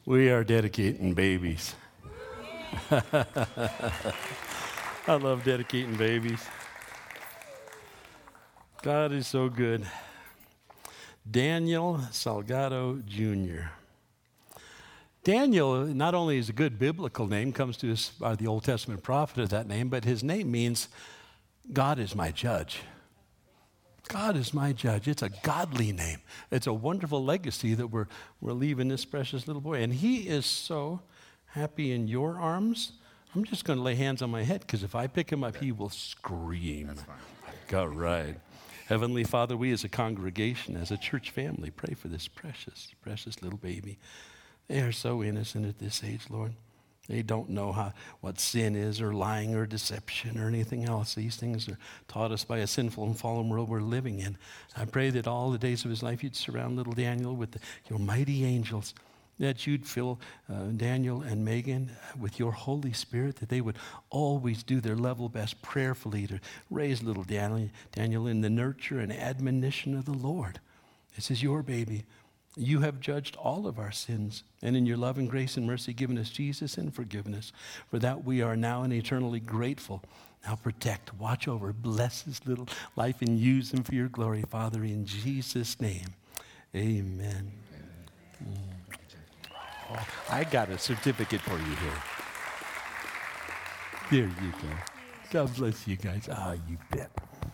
We are dedicating babies. I love dedicating babies. God is so good. Daniel Salgado Jr. Daniel not only is a good biblical name, comes to us by the Old Testament prophet of that name, but his name means God is my judge. God is my judge. It's a godly name. It's a wonderful legacy that we're leaving this precious little boy. And he is so happy in your arms. I'm just going to lay hands on my head, because if I pick him up, he will scream. That's fine. All right. Heavenly Father, we as a congregation, as a church family, pray for this precious, precious little baby. They are so innocent at this age, Lord. They don't know what sin is, or lying, or deception, or anything else. These things are taught us by a sinful and fallen world we're living in. I pray that all the days of his life you'd surround little Daniel with your mighty angels, that you'd fill Daniel and Megan with your Holy Spirit, that they would always do their level best prayerfully to raise little Daniel in the nurture and admonition of the Lord. This is your baby. You have judged all of our sins, and in your love and grace and mercy given us Jesus and forgiveness. For that we are now and eternally grateful. Now protect, watch over, bless his little life, and use him for your glory, Father, in Jesus' name. Amen. Oh, I got a certificate for you here. There you go. God bless you guys. You bet.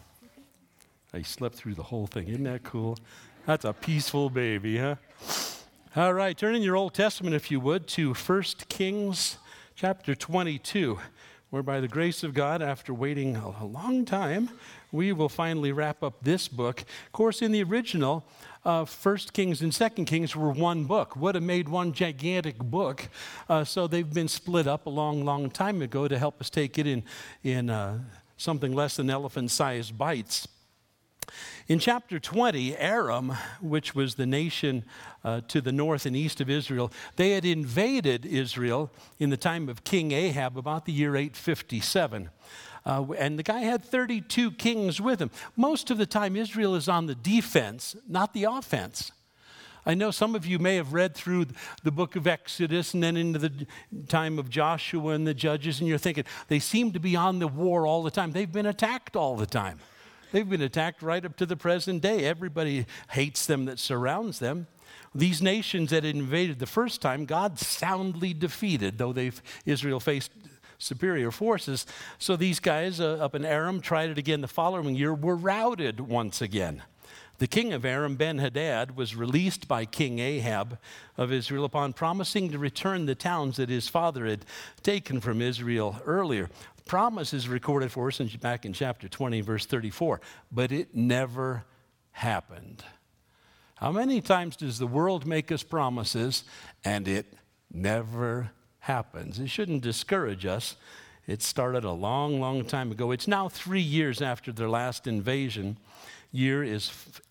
I slept through the whole thing. Isn't that cool? That's a peaceful baby, huh? All right, turn in your Old Testament, if you would, to 1 Kings chapter 22, where by the grace of God, after waiting a long time, we will finally wrap up this book. Of course, in the original, 1 Kings and 2 Kings were one book. Would have made one gigantic book. So they've been split up a long time ago to help us take it in something less than elephant-sized bites. In chapter 20, Aram, which was the nation to the north and east of Israel, they had invaded Israel in the time of King Ahab about the year 857. And the guy had 32 kings with him. Most of the time, Israel is on the defense, not the offense. I know some of you may have read through the book of Exodus and then into the time of Joshua and the Judges, and you're thinking, they seem to be on the war all the time. They've been attacked all the time. They've been attacked right up to the present day. Everybody hates them that surrounds them. These nations that invaded the first time, God soundly defeated, though Israel faced superior forces. So these guys up in Aram tried it again the following year, were routed once again. The king of Aram, Ben-Hadad, was released by King Ahab of Israel upon promising to return the towns that his father had taken from Israel earlier. The promise is recorded for us back in chapter 20, verse 34, but it never happened. How many times does the world make us promises and it never happens? It shouldn't discourage us. It started a long time ago. It's now 3 years after their last invasion. Year is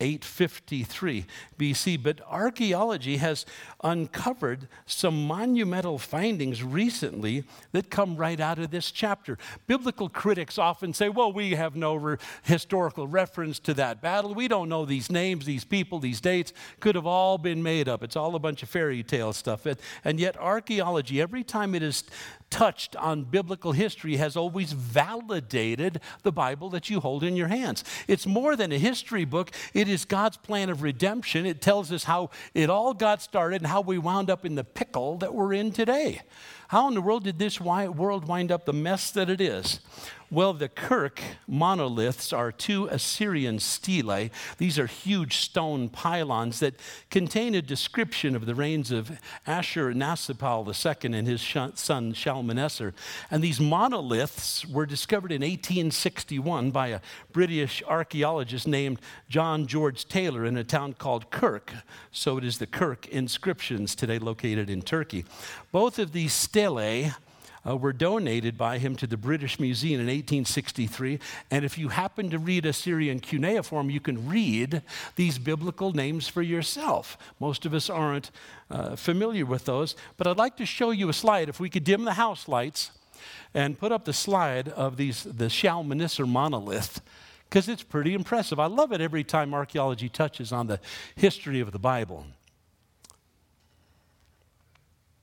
853 BC, but archaeology has uncovered some monumental findings recently that come right out of this chapter. Biblical critics often say, well, we have no historical reference to that battle. We don't know these names, these people, these dates. Could have all been made up. It's all a bunch of fairy tale stuff. And yet archaeology, every time it is touched on biblical history, has always validated the Bible that you hold in your hands. It's more than a history book. It is God's plan of redemption. It tells us how it all got started and how we wound up in the pickle that we're in today. How in the world did this world wind up the mess that it is? Well, the Kirk monoliths are 2 Assyrian stelae. These are huge stone pylons that contain a description of the reigns of Ashur-nasirpal II and his son Shalmaneser. And these monoliths were discovered in 1861 by a British archaeologist named John George Taylor in a town called Kirk. So it is the Kirk inscriptions today located in Turkey. Both of these stelae were donated by him to the British Museum in 1863. And if you happen to read Assyrian cuneiform, you can read these biblical names for yourself. Most of us aren't familiar with those. But I'd like to show you a slide. If we could dim the house lights and put up the slide of the Shalmaneser monolith, because it's pretty impressive. I love it every time archaeology touches on the history of the Bible.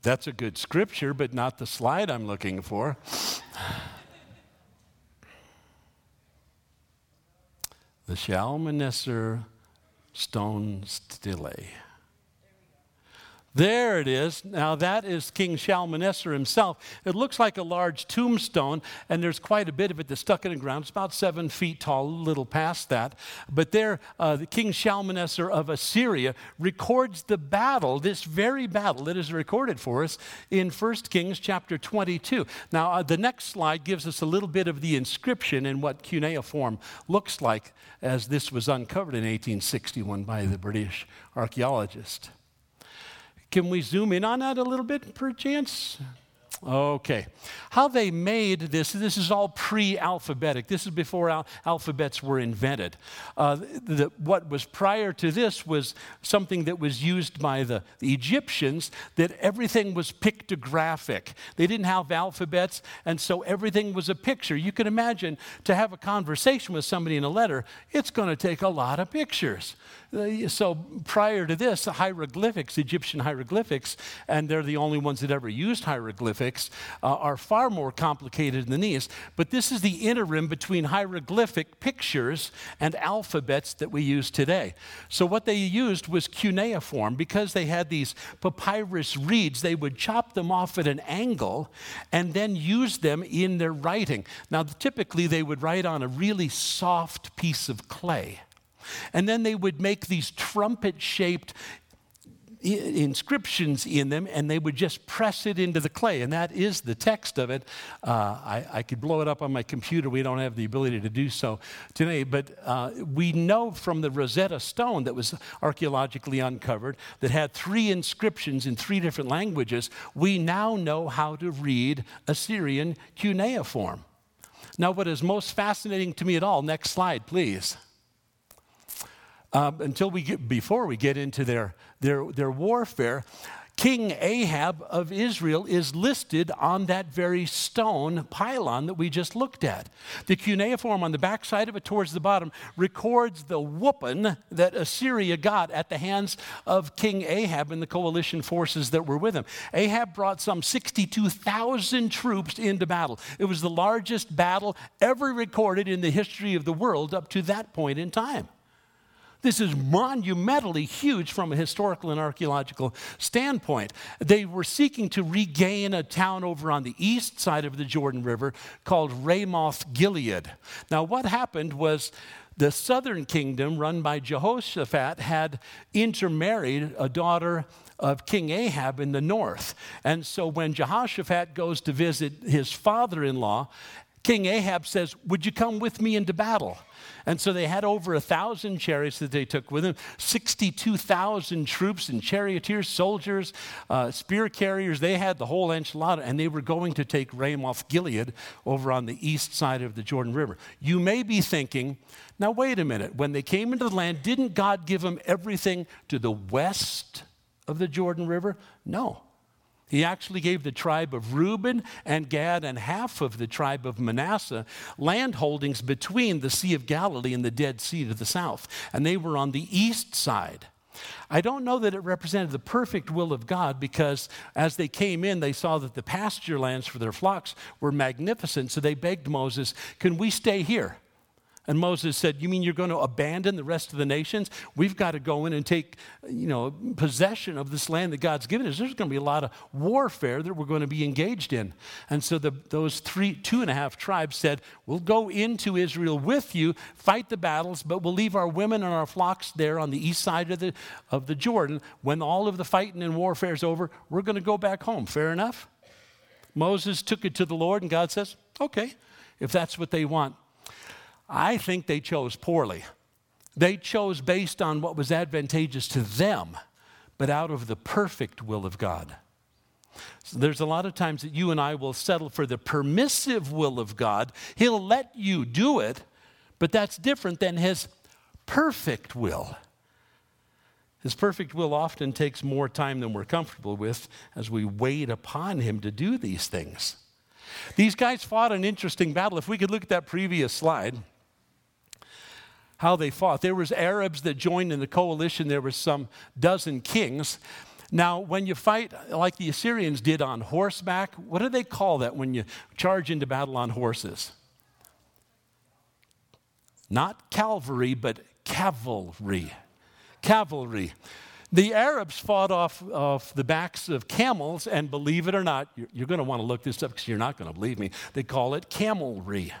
That's a good scripture, but not the slide I'm looking for. The Shalmaneser stone stele. There it is. Now that is King Shalmaneser himself. It looks like a large tombstone, and there's quite a bit of it that's stuck in the ground. It's about 7 feet tall, a little past that. But there, the King Shalmaneser of Assyria records the battle, this very battle that is recorded for us in 1 Kings chapter 22. Now, the next slide gives us a little bit of the inscription and what cuneiform looks like, as this was uncovered in 1861 by the British archaeologist. Can we zoom in on that a little bit, perchance? Okay. How they made this is all pre-alphabetic. This is before alphabets were invented. What was prior to this was something that was used by the Egyptians, that everything was pictographic. They didn't have alphabets, and so everything was a picture. You can imagine to have a conversation with somebody in a letter, it's going to take a lot of pictures. So prior to this, the hieroglyphics, Egyptian hieroglyphics, and they're the only ones that ever used hieroglyphics, are far more complicated than these. But this is the interim between hieroglyphic pictures and alphabets that we use today. So what they used was cuneiform. Because they had these papyrus reeds, they would chop them off at an angle and then use them in their writing. Now, typically, they would write on a really soft piece of clay. And then they would make these trumpet-shaped inscriptions in them, and they would just press it into the clay. And that is the text of it. I could blow it up on my computer. We don't have the ability to do so today. But we know from the Rosetta Stone that was archaeologically uncovered that had 3 inscriptions in 3 different languages. We now know how to read Assyrian cuneiform. Now, what is most fascinating to me at all, next slide, please. Before we get into their warfare, King Ahab of Israel is listed on that very stone pylon that we just looked at. The cuneiform on the backside of it towards the bottom records the whooping that Assyria got at the hands of King Ahab and the coalition forces that were with him. Ahab brought some 62,000 troops into battle. It was the largest battle ever recorded in the history of the world up to that point in time. This is monumentally huge from a historical and archaeological standpoint. They were seeking to regain a town over on the east side of the Jordan River called Ramoth Gilead. Now, what happened was the southern kingdom, run by Jehoshaphat, had intermarried a daughter of King Ahab in the north. And so when Jehoshaphat goes to visit his father-in-law, King Ahab says, "Would you come with me into battle?" And so they had over 1,000 chariots that they took with them, 62,000 troops and charioteers, soldiers, spear carriers. They had the whole enchilada, and they were going to take Ramoth Gilead over on the east side of the Jordan River. You may be thinking, now wait a minute. When they came into the land, didn't God give them everything to the west of the Jordan River? No. He actually gave the tribe of Reuben and Gad and half of the tribe of Manasseh land holdings between the Sea of Galilee and the Dead Sea to the south. And they were on the east side. I don't know that it represented the perfect will of God, because as they came in, they saw that the pasture lands for their flocks were magnificent. So they begged Moses, "Can we stay here?" And Moses said, "You mean you're going to abandon the rest of the nations? We've got to go in and take, possession of this land that God's given us. There's going to be a lot of warfare that we're going to be engaged in." And so those 2.5 tribes said, "We'll go into Israel with you, fight the battles, but we'll leave our women and our flocks there on the east side of the Jordan. When all of the fighting and warfare is over, we're going to go back home." Fair enough? Moses took it to the Lord, and God says, "Okay, if that's what they want." I think they chose poorly. They chose based on what was advantageous to them, but out of the perfect will of God. So there's a lot of times that you and I will settle for the permissive will of God. He'll let you do it, but that's different than His perfect will. His perfect will often takes more time than we're comfortable with as we wait upon Him to do these things. These guys fought an interesting battle. If we could look at that previous slide, how they fought. There was Arabs that joined in the coalition. There was some dozen kings. Now, when you fight like the Assyrians did on horseback, what do they call that when you charge into battle on horses? Not cavalry, but cavalry. Cavalry. The Arabs fought off the backs of camels, and believe it or not, you're going to want to look this up because you're not going to believe me. They call it camelry.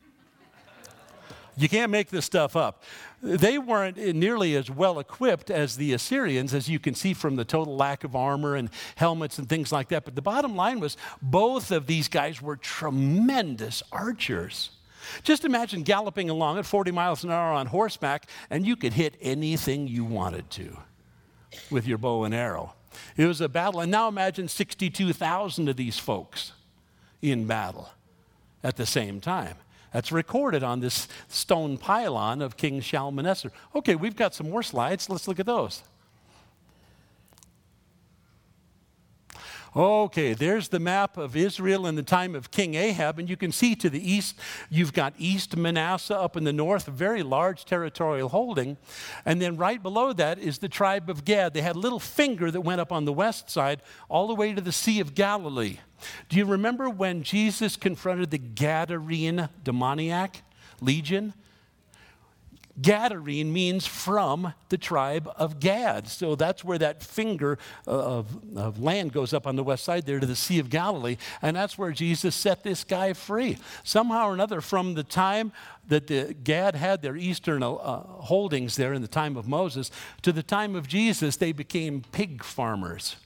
You can't make this stuff up. They weren't nearly as well equipped as the Assyrians, as you can see from the total lack of armor and helmets and things like that. But the bottom line was both of these guys were tremendous archers. Just imagine galloping along at 40 miles an hour on horseback, and you could hit anything you wanted to with your bow and arrow. It was a battle. And now imagine 62,000 of these folks in battle at the same time. That's recorded on this stone pylon of King Shalmaneser. Okay, we've got some more slides. Let's look at those. Okay, there's the map of Israel in the time of King Ahab, and you can see to the east, you've got East Manasseh up in the north, a very large territorial holding, and then right below that is the tribe of Gad. They had a little finger that went up on the west side all the way to the Sea of Galilee. Do you remember when Jesus confronted the Gadarene demoniac legion? Gadarene means from the tribe of Gad. So that's where that finger of land goes up on the west side there to the Sea of Galilee. And that's where Jesus set this guy free. Somehow or another, from the time that the Gad had their eastern holdings there in the time of Moses to the time of Jesus, they became pig farmers.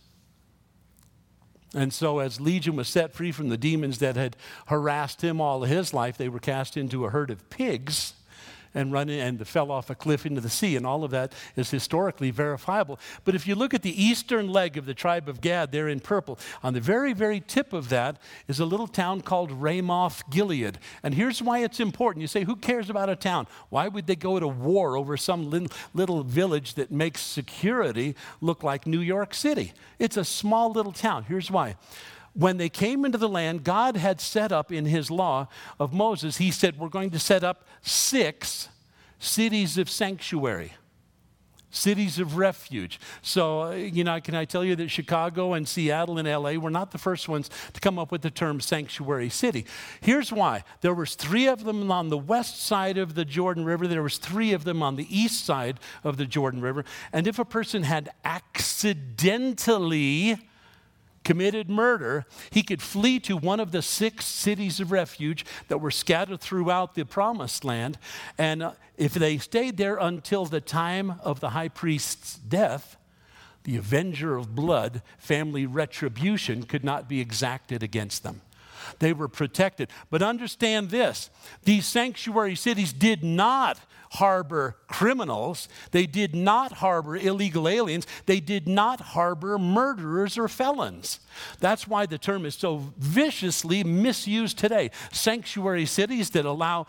And so as Legion was set free from the demons that had harassed him all of his life, they were cast into a herd of pigs and fell off a cliff into the sea, and all of that is historically verifiable. But if you look at the eastern leg of the tribe of Gad there in purple, on the very, very tip of that is a little town called Ramoth Gilead. And here's why it's important. You say, who cares about a town? Why would they go to war over some little village that makes security look like New York City? It's a small little town. Here's why. When they came into the land, God had set up in his law of Moses, he said, we're going to set up 6 cities of sanctuary, cities of refuge. So, can I tell you that Chicago and Seattle and LA were not the first ones to come up with the term sanctuary city. Here's why. There was 3 of them on the west side of the Jordan River. There was 3 of them on the east side of the Jordan River. And if a person had accidentally committed murder, he could flee to one of the 6 cities of refuge that were scattered throughout the promised land. And if they stayed there until the time of the high priest's death, the avenger of blood, family retribution, could not be exacted against them. They were protected. But understand this, these sanctuary cities did not harbor criminals. They did not harbor illegal aliens. They did not harbor murderers or felons. That's why the term is so viciously misused today. Sanctuary cities that allow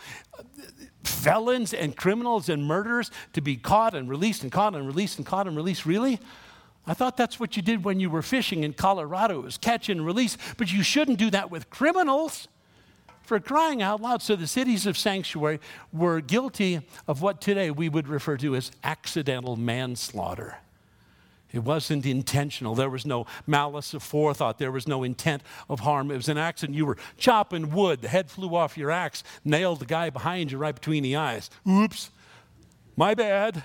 felons and criminals and murderers to be caught and released and caught and released and caught and released. Really? I thought that's what you did when you were fishing in Colorado. It was catch and release. But you shouldn't do that with criminals. For crying out loud. So the cities of sanctuary were guilty of what today we would refer to as accidental manslaughter. It wasn't intentional. There was no malice of forethought. There was no intent of harm. It was an accident. You were chopping wood. The head flew off your axe, nailed the guy behind you right between the eyes. Oops, my bad.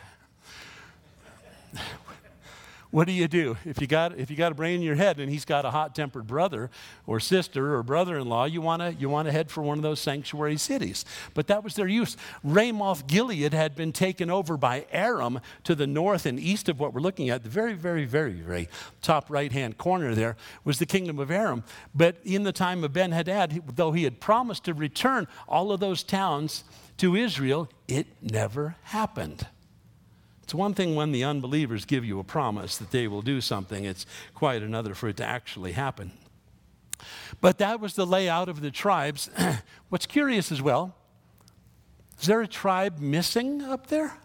What do? If you got a brain in your head and he's got a hot-tempered brother or sister or brother-in-law, you want to head for one of those sanctuary cities. But that was their use. Ramoth Gilead had been taken over by Aram to the north and east of what we're looking at. The very, very, very, very top right-hand corner there was the kingdom of Aram. But in the time of Ben-Hadad, though he had promised to return all of those towns to Israel, it never happened. It's one thing when the unbelievers give you a promise that they will do something. It's quite another for it to actually happen. But that was the layout of the tribes. What's curious as well, is there a tribe missing up there?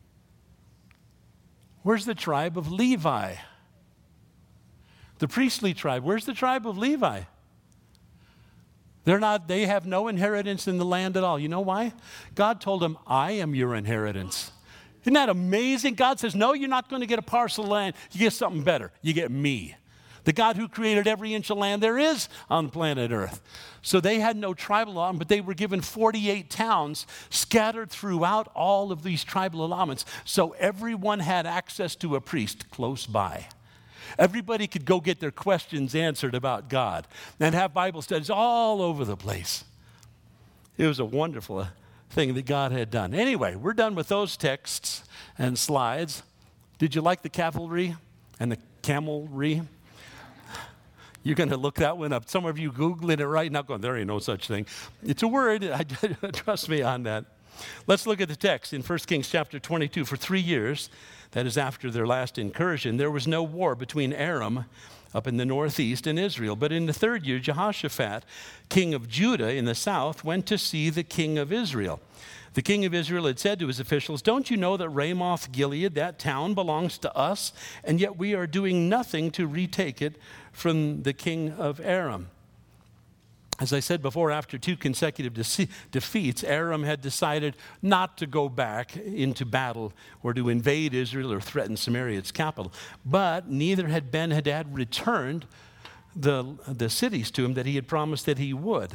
Where's the tribe of Levi? The priestly tribe. Where's the tribe of Levi? They have no inheritance in the land at all. You know why? God told them, I am your inheritance. Isn't that amazing? God says, no, you're not going to get a parcel of land. You get something better. You get me. The God who created every inch of land there is on planet Earth. So they had no tribal allotment, but they were given 48 towns scattered throughout all of these tribal allotments. So everyone had access to a priest close by. Everybody could go get their questions answered about God and have Bible studies all over the place. It was a wonderful thing that God had done. Anyway, we're done with those texts and slides. Did you like the cavalry and the camelry? You're going to look that one up. Some of you Googling it right now going, there ain't no such thing. It's a word. Trust me on that. Let's look at the text in 1 Kings chapter 22. For 3 years, that is after their last incursion, there was no war between Aram up in the northeast and Israel. But in the 3rd year, Jehoshaphat, king of Judah in the south, went to see the king of Israel. The king of Israel had said to his officials, don't you know that Ramoth Gilead, that town, belongs to us, and yet we are doing nothing to retake it from the king of Aram? As I said before, after 2 consecutive defeats, Aram had decided not to go back into battle or to invade Israel or threaten Samaria, its capital. But neither had Ben-Hadad returned the cities to him that he had promised that he would.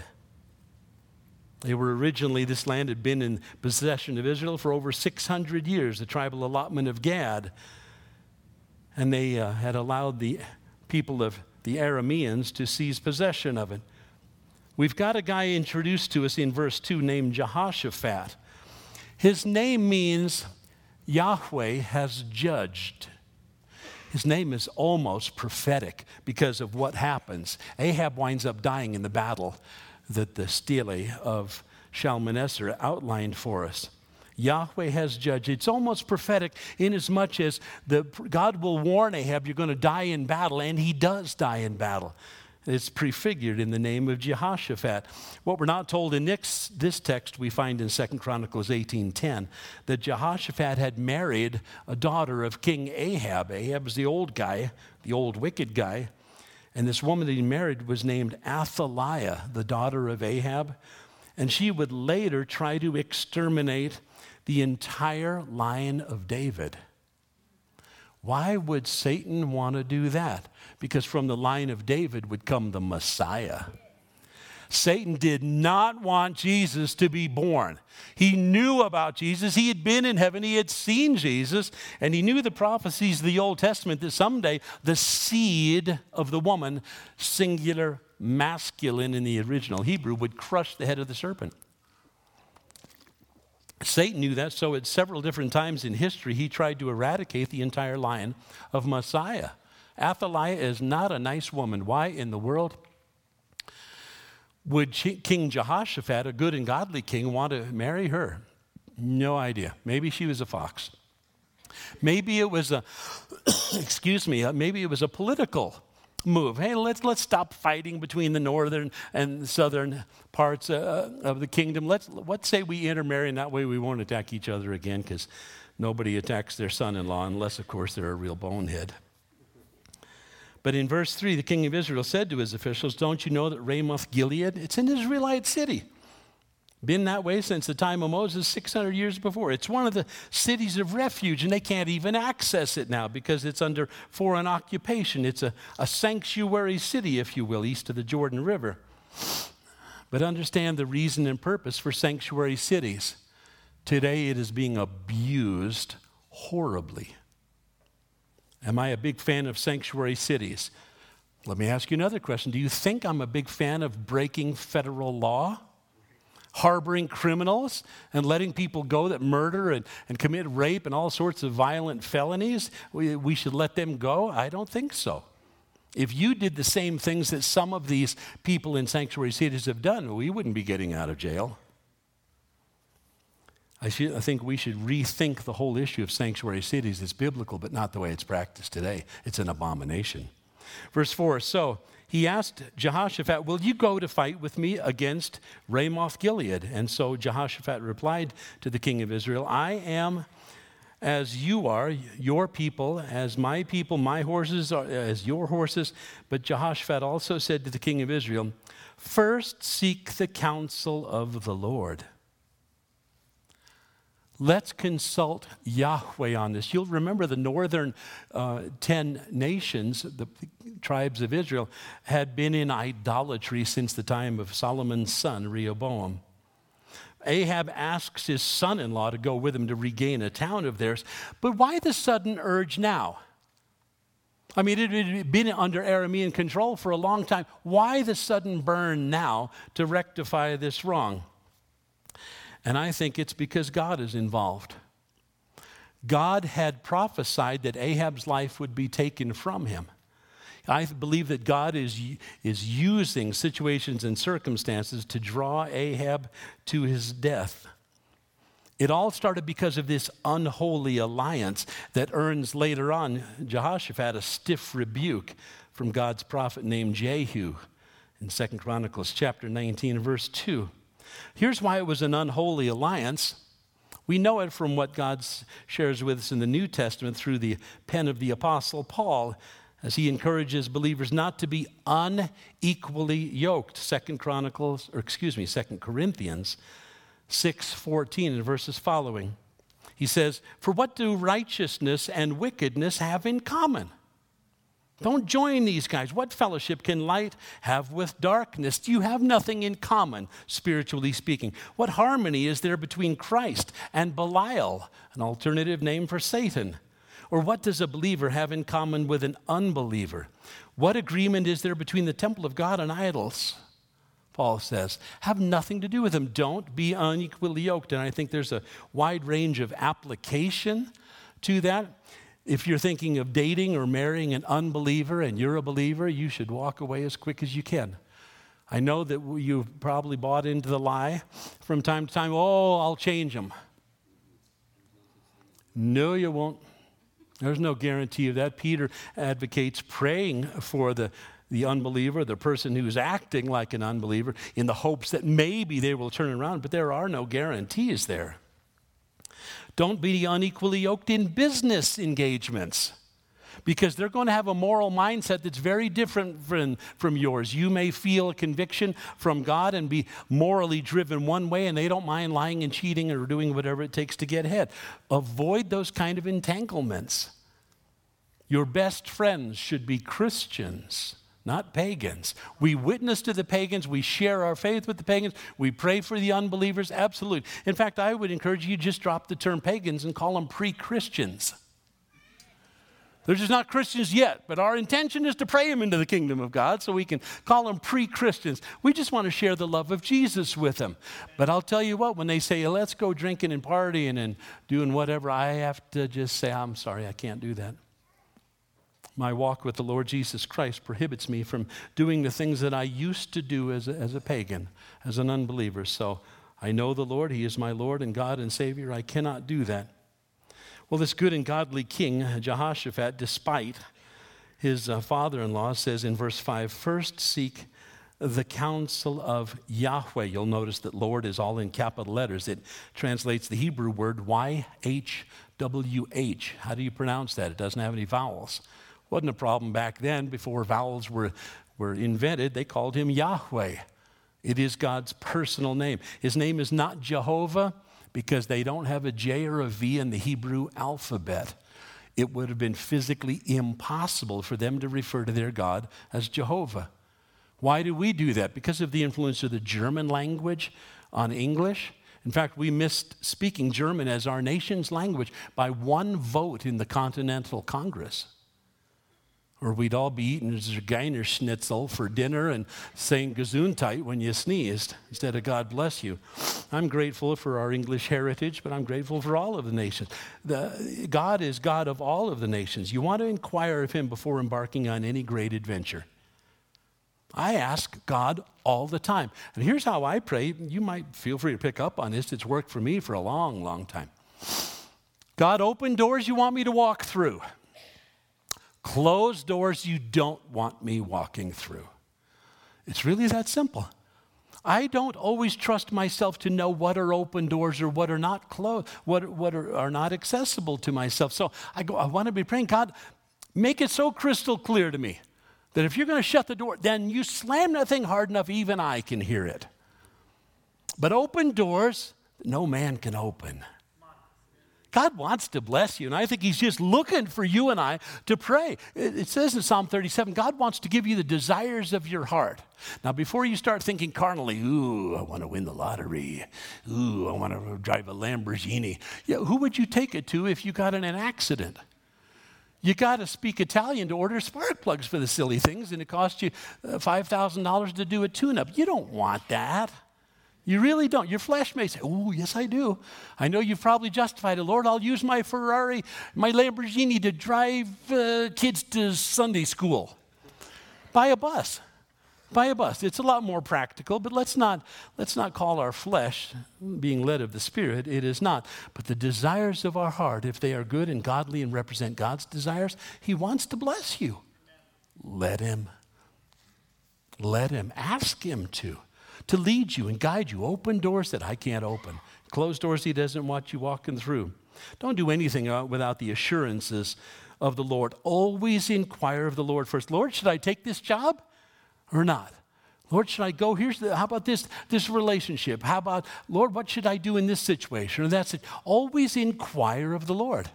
This land had been in possession of Israel for over 600 years, the tribal allotment of Gad. And they had allowed the people of the Arameans to seize possession of it. We've got a guy introduced to us in verse 2 named Jehoshaphat. His name means Yahweh has judged. His name is almost prophetic because of what happens. Ahab winds up dying in the battle that the stele of Shalmaneser outlined for us. Yahweh has judged. It's almost prophetic inasmuch as God will warn Ahab, you're going to die in battle, and he does die in battle. It's prefigured in the name of Jehoshaphat. What we're not told in this text, we find in 2 Chronicles 18:10, that Jehoshaphat had married a daughter of King Ahab. Ahab was the old guy, the old wicked guy. And this woman that he married was named Athaliah, the daughter of Ahab. And she would later try to exterminate the entire line of David. Why would Satan want to do that? Because from the line of David would come the Messiah. Satan did not want Jesus to be born. He knew about Jesus. He had been in heaven. He had seen Jesus. And he knew the prophecies of the Old Testament that someday the seed of the woman, singular, masculine in the original Hebrew, would crush the head of the serpent. Satan knew that, so at several different times in history, he tried to eradicate the entire line of Messiah. Athaliah is not a nice woman. Why in the world would King Jehoshaphat, a good and godly king, want to marry her? No idea. Maybe she was a fox. Maybe it was maybe it was a political move. Hey, let's stop fighting between the northern and southern parts of the kingdom. Let's say we intermarry, and that way we won't attack each other again, because nobody attacks their son-in-law unless, of course, they're a real bonehead. But in verse 3, the king of Israel said to his officials, don't you know that Ramoth Gilead, it's an Israelite city. Been that way since the time of Moses, 600 years before. It's one of the cities of refuge, and they can't even access it now because it's under foreign occupation. It's a sanctuary city, if you will, east of the Jordan River. But understand the reason and purpose for sanctuary cities. Today it is being abused horribly. Am I a big fan of sanctuary cities? Let me ask you another question. Do you think I'm a big fan of breaking federal law? Harboring criminals and letting people go that murder and commit rape and all sorts of violent felonies? We should let them go? I don't think so. If you did the same things that some of these people in sanctuary cities have done, we wouldn't be getting out of jail. I think we should rethink the whole issue of sanctuary cities. It's biblical, but not the way it's practiced today. It's an abomination. Verse 4, so he asked Jehoshaphat, will you go to fight with me against Ramoth Gilead? And so Jehoshaphat replied to the king of Israel, I am as you are, your people, as my people, my horses are as your horses. But Jehoshaphat also said to the king of Israel, first seek the counsel of the Lord. Let's consult Yahweh on this. You'll remember the northern 10 nations, the tribes of Israel, had been in idolatry since the time of Solomon's son, Rehoboam. Ahab asks his son-in-law to go with him to regain a town of theirs. But why the sudden urge now? I mean, it had been under Aramean control for a long time. Why the sudden burn now to rectify this wrong? And I think it's because God is involved. God had prophesied that Ahab's life would be taken from him. I believe that God is using situations and circumstances to draw Ahab to his death. It all started because of this unholy alliance that earns later on Jehoshaphat a stiff rebuke from God's prophet named Jehu in 2 Chronicles chapter 19, verse 2. Here's why it was an unholy alliance. We know it from what God shares with us in the New Testament through the pen of the Apostle Paul, as he encourages believers not to be unequally yoked. 2 Corinthians 6:14 and verses following. He says, "For what do righteousness and wickedness have in common? Don't join these guys. What fellowship can light have with darkness? You have nothing in common, spiritually speaking. What harmony is there between Christ and Belial, an alternative name for Satan? Or what does a believer have in common with an unbeliever? What agreement is there between the temple of God and idols?" Paul says, have nothing to do with them. Don't be unequally yoked. And I think there's a wide range of application to that. If you're thinking of dating or marrying an unbeliever and you're a believer, you should walk away as quick as you can. I know that you've probably bought into the lie from time to time, oh, I'll change them. No, you won't. There's no guarantee of that. Peter advocates praying for the unbeliever, the person who's acting like an unbeliever, in the hopes that maybe they will turn around, but there are no guarantees there. Don't be unequally yoked in business engagements, because they're going to have a moral mindset that's very different from yours. You may feel a conviction from God and be morally driven one way, and they don't mind lying and cheating or doing whatever it takes to get ahead. Avoid those kind of entanglements. Your best friends should be Christians, not pagans. We witness to the pagans. We share our faith with the pagans. We pray for the unbelievers. Absolutely. In fact, I would encourage you to just drop the term pagans and call them pre-Christians. They're just not Christians yet, but our intention is to pray them into the kingdom of God, so we can call them pre-Christians. We just want to share the love of Jesus with them. But I'll tell you what, when they say, let's go drinking and partying and doing whatever, I have to just say, I'm sorry, I can't do that. My walk with the Lord Jesus Christ prohibits me from doing the things that I used to do as a pagan, as an unbeliever. So I know the Lord. He is my Lord and God and Savior. I cannot do that. Well, this good and godly king, Jehoshaphat, despite his father-in-law, says in verse 5, first seek the counsel of Yahweh. You'll notice that Lord is all in capital letters. It translates the Hebrew word Y-H-W-H. How do you pronounce that? It doesn't have any vowels. Wasn't a problem back then. Before vowels were invented, they called him Yahweh. It is God's personal name. His name is not Jehovah because they don't have a J or a V in the Hebrew alphabet. It would have been physically impossible for them to refer to their God as Jehovah. Why do we do that? Because of the influence of the German language on English. In fact, we missed speaking German as our nation's language by one vote in the Continental Congress. Or we'd all be eating Zergeiner Schnitzel for dinner and saying Gesundheit when you sneezed instead of God bless you. I'm grateful for our English heritage, but I'm grateful for all of the nations. God is God of all of the nations. You want to inquire of him before embarking on any great adventure. I ask God all the time. And here's how I pray. You might feel free to pick up on this. It's worked for me for a long, long time. God, open doors you want me to walk through. Close doors you don't want me walking through. It's really that simple. I don't always trust myself to know what are open doors or what are not closed, what are not accessible to myself. So I want to be praying, God, make it so crystal clear to me that if you're going to shut the door, then you slam that thing hard enough even I can hear it. But open doors that no man can open. God wants to bless you, and I think he's just looking for you and I to pray. It says in Psalm 37, God wants to give you the desires of your heart. Now, before you start thinking carnally, ooh, I want to win the lottery. Ooh, I want to drive a Lamborghini. Yeah, who would you take it to if you got in an accident? You got to speak Italian to order spark plugs for the silly things, and it costs you $5,000 to do a tune-up. You don't want that. You really don't. Your flesh may say, oh, yes, I do. I know you've probably justified it. Lord, I'll use my Ferrari, my Lamborghini to drive kids to Sunday school. Buy a bus. Buy a bus. It's a lot more practical, but let's not call our flesh being led of the Spirit. It is not. But the desires of our heart, if they are good and godly and represent God's desires, he wants to bless you. Let him. Let him. Ask him to lead you and guide you. Open doors that I can't open. Closed doors he doesn't want you walking through. Don't do anything without the assurances of the Lord. Always inquire of the Lord first. Lord, should I take this job or not? Lord, should I go? How about this relationship? How about, Lord, what should I do in this situation? And that's it. Always inquire of the Lord.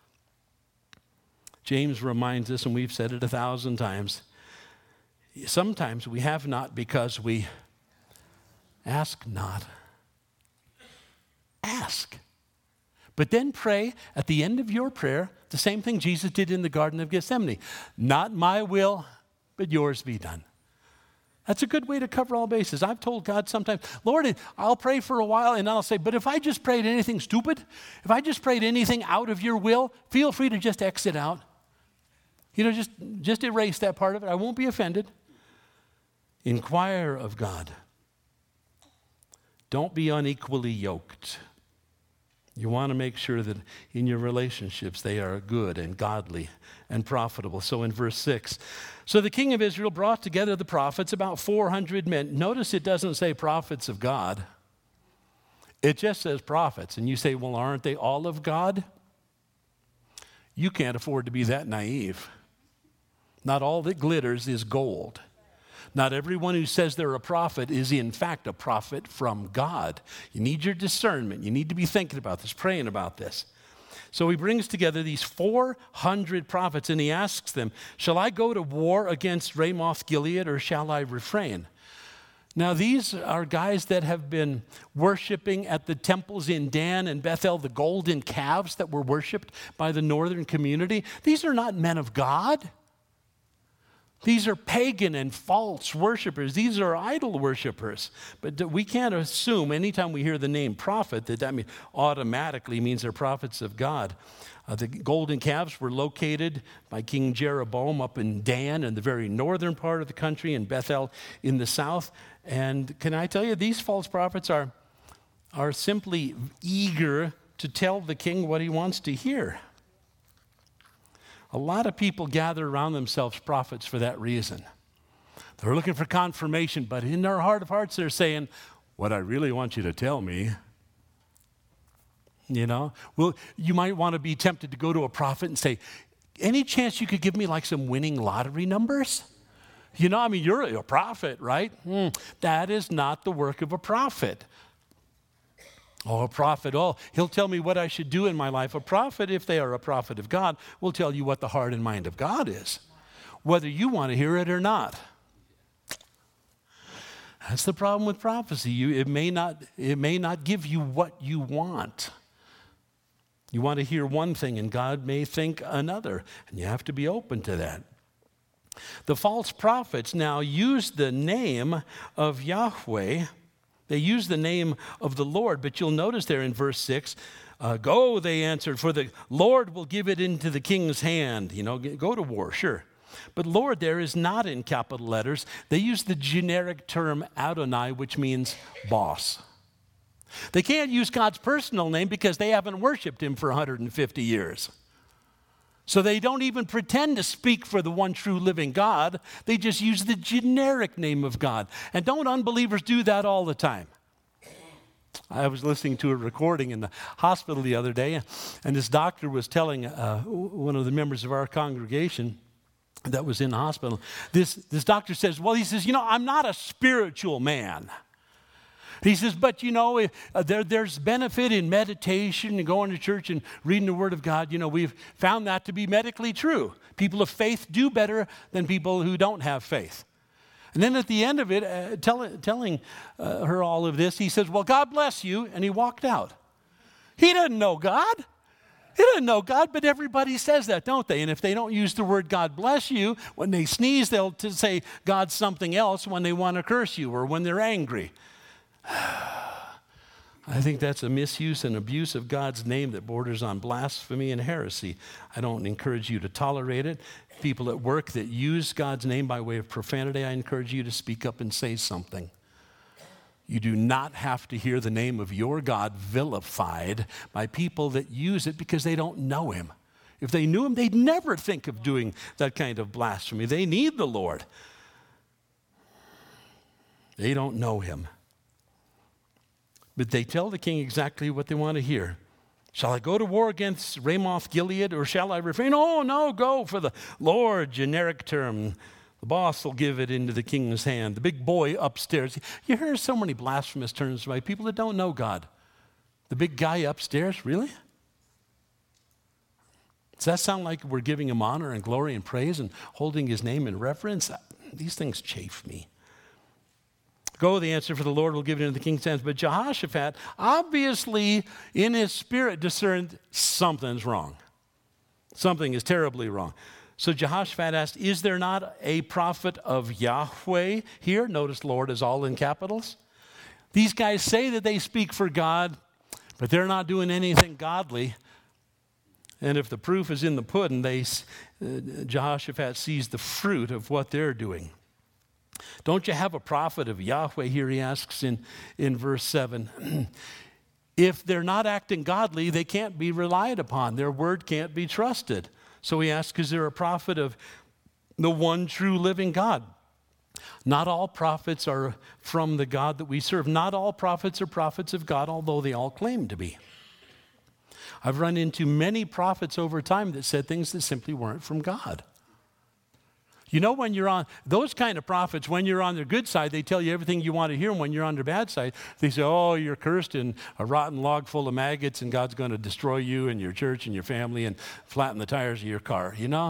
James reminds us, and we've said it 1,000 times, sometimes we have not because we ask not. Ask. But then pray at the end of your prayer the same thing Jesus did in the Garden of Gethsemane. Not my will, but yours be done. That's a good way to cover all bases. I've told God sometimes, Lord, I'll pray for a while and I'll say, but if I just prayed anything stupid, if I just prayed anything out of your will, feel free to just exit out. Just erase that part of it. I won't be offended. Inquire of God. Don't be unequally yoked. You want to make sure that in your relationships they are good and godly and profitable. So in verse 6, so the king of Israel brought together the prophets, about 400 men. Notice it doesn't say prophets of God. It just says prophets. And you say, well, aren't they all of God? You can't afford to be that naive. Not all that glitters is gold. Not everyone who says they're a prophet is in fact a prophet from God. You need your discernment. You need to be thinking about this, praying about this. So he brings together these 400 prophets and he asks them, shall I go to war against Ramoth Gilead or shall I refrain? Now these are guys that have been worshiping at the temples in Dan and Bethel, the golden calves that were worshiped by the northern community. These are not men of God. These are pagan and false worshipers. These are idol worshipers. But we can't assume anytime we hear the name prophet that automatically means they're prophets of God. The golden calves were located by King Jeroboam up in Dan in the very northern part of the country and Bethel in the south. And can I tell you, these false prophets are simply eager to tell the king what he wants to hear. A lot of people gather around themselves prophets for that reason. They're looking for confirmation, but in their heart of hearts, they're saying, what I really want you to tell me, well, you might want to be tempted to go to a prophet and say, any chance you could give me like some winning lottery numbers? You're a prophet, right? That is not the work of a prophet. Oh, a prophet, he'll tell me what I should do in my life. A prophet, if they are a prophet of God, will tell you what the heart and mind of God is, whether you want to hear it or not. That's the problem with prophecy. It may not give you what you want. You want to hear one thing, and God may think another, and you have to be open to that. The false prophets now use the name of Yahweh. They use the name of the Lord, but you'll notice there in verse 6, go, they answered, for the Lord will give it into the king's hand. Go to war, sure. But Lord there is not in capital letters. They use the generic term Adonai, which means boss. They can't use God's personal name because they haven't worshiped him for 150 years. So they don't even pretend to speak for the one true living God. They just use the generic name of God. And don't unbelievers do that all the time? I was listening to a recording in the hospital the other day, and this doctor was telling one of the members of our congregation that was in the hospital, this doctor says, I'm not a spiritual man. He says, but there's benefit in meditation and going to church and reading the Word of God. We've found that to be medically true. People of faith do better than people who don't have faith. And then at the end of it, telling her all of this, he says, well, God bless you, and he walked out. He didn't know God. He didn't know God, but everybody says that, don't they? And if they don't use the word God bless you, when they sneeze, they'll say God's something else when they want to curse you or when they're angry. I think that's a misuse and abuse of God's name that borders on blasphemy and heresy. I don't encourage you to tolerate it. People at work that use God's name by way of profanity, I encourage you to speak up and say something. You do not have to hear the name of your God vilified by people that use it because they don't know him. If they knew him, they'd never think of doing that kind of blasphemy. They need the Lord. They don't know him. But they tell the king exactly what they want to hear. Shall I go to war against Ramoth Gilead, or shall I refrain? Oh, no, go for the Lord, generic term. The boss will give it into the king's hand. The big boy upstairs. You hear so many blasphemous terms by people that don't know God. The big guy upstairs, really? Does that sound like we're giving him honor and glory and praise and holding his name in reverence? These things chafe me. Go, the answer for the Lord will give it into the king's hands. But Jehoshaphat, obviously in his spirit, discerned something's wrong. Something is terribly wrong. So Jehoshaphat asked, is there not a prophet of Yahweh here? Notice Lord is all in capitals. These guys say that they speak for God, but they're not doing anything godly. And if the proof is in the pudding, Jehoshaphat sees the fruit of what they're doing. Don't you have a prophet of Yahweh here, he asks in verse 7. If they're not acting godly, they can't be relied upon. Their word can't be trusted. So he asks, is there a prophet of the one true living God? Not all prophets are from the God that we serve. Not all prophets are prophets of God, although they all claim to be. I've run into many prophets over time that said things that simply weren't from God. When you're on, those kind of prophets, when you're on their good side, they tell you everything you want to hear. And when you're on their bad side, they say, oh, you're cursed in a rotten log full of maggots, and God's going to destroy you and your church and your family and flatten the tires of your car,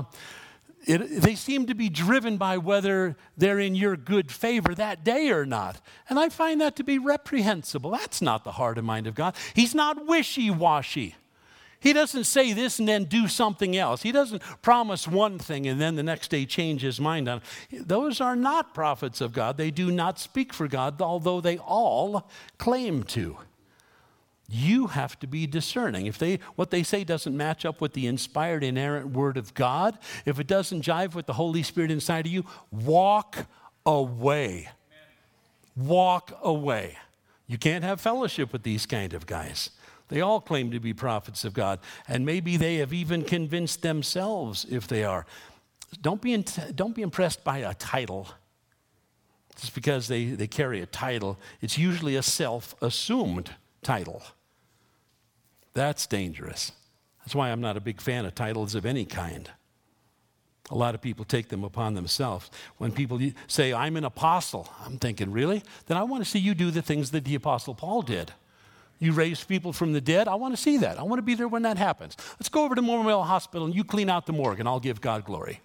They seem to be driven by whether they're in your good favor that day or not. And I find that to be reprehensible. That's not the heart and mind of God. He's not wishy-washy. He doesn't say this and then do something else. He doesn't promise one thing and then the next day change his mind on it. Those are not prophets of God. They do not speak for God, although they all claim to. You have to be discerning. If what they say doesn't match up with the inspired, inerrant word of God, if it doesn't jive with the Holy Spirit inside of you, walk away. Amen. Walk away. You can't have fellowship with these kind of guys. They all claim to be prophets of God, and maybe they have even convinced themselves if they are. Don't be impressed by a title. Just because they carry a title, it's usually a self-assumed title. That's dangerous. That's why I'm not a big fan of titles of any kind. A lot of people take them upon themselves. When people say, I'm an apostle, I'm thinking, really? Then I want to see you do the things that the Apostle Paul did. You raise people from the dead. I want to see that. I want to be there when that happens. Let's go over to Memorial Hospital and you clean out the morgue and I'll give God glory.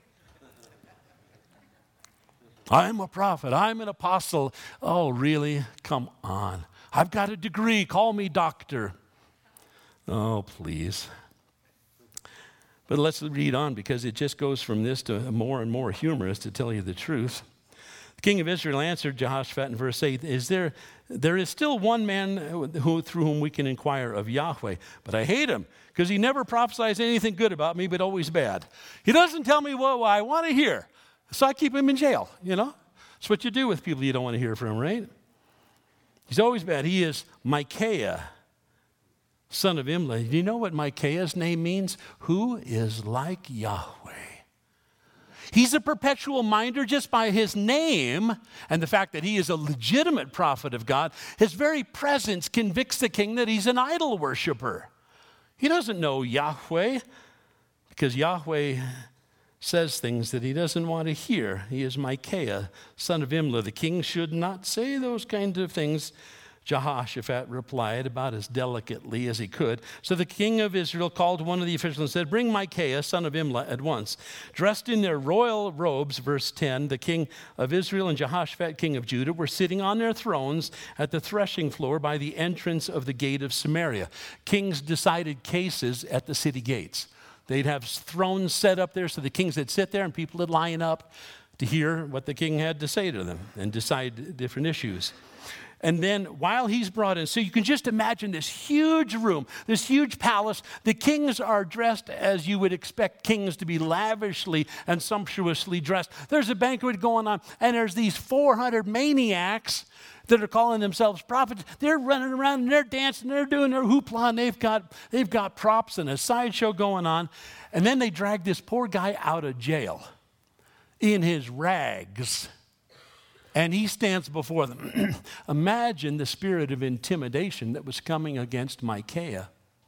I'm a prophet. I'm an apostle. Oh, really? Come on. I've got a degree. Call me doctor. Oh, please. But let's read on because it just goes from this to more and more humorous, to tell you the truth. The king of Israel answered Jehoshaphat in verse 8, there is still one man through whom we can inquire of Yahweh, but I hate him because he never prophesies anything good about me, but always bad. He doesn't tell me what I want to hear, so I keep him in jail, That's what you do with people you don't want to hear from, right? He's always bad. He is Micaiah, son of Imlah. Do you know what Micaiah's name means? Who is like Yahweh. He's a perpetual minder just by his name and the fact that he is a legitimate prophet of God. His very presence convicts the king that he's an idol worshiper. He doesn't know Yahweh because Yahweh says things that he doesn't want to hear. He is Micaiah, son of Imlah. The king should not say those kinds of things. Jehoshaphat replied about as delicately as he could. So the king of Israel called one of the officials and said, "Bring Micaiah, son of Imlah, at once." Dressed in their royal robes, verse 10, the king of Israel and Jehoshaphat, king of Judah, were sitting on their thrones at the threshing floor by the entrance of the gate of Samaria. Kings decided cases at the city gates. They'd have thrones set up there so the kings would sit there and people would line up to hear what the king had to say to them and decide different issues. And then while he's brought in, so you can just imagine this huge room, this huge palace. The kings are dressed as you would expect kings to be, lavishly and sumptuously dressed. There's a banquet going on, and there's these 400 maniacs that are calling themselves prophets. They're running around and they're dancing, they're doing their hoopla, and they've got props and a sideshow going on. And then they drag this poor guy out of jail in his rags. And he stands before them. Imagine the spirit of intimidation that was coming against Micaiah.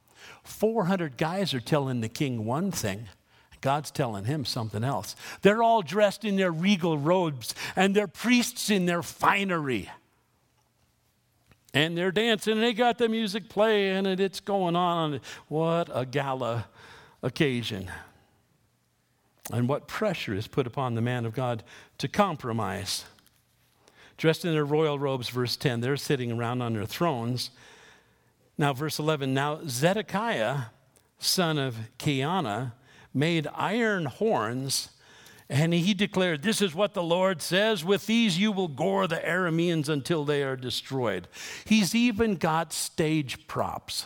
400 guys are telling the king one thing. God's telling him something else. They're all dressed in their regal robes, and they're priests in their finery. And they're dancing, and they got the music playing, and it's going on. What a gala occasion. And what pressure is put upon the man of God to compromise. Dressed in their royal robes, verse 10, they're sitting around on their thrones. Now, verse 11, now Zedekiah, son of Keanah, made iron horns, and he declared, "This is what the Lord says, with these you will gore the Arameans until they are destroyed." He's even got stage props.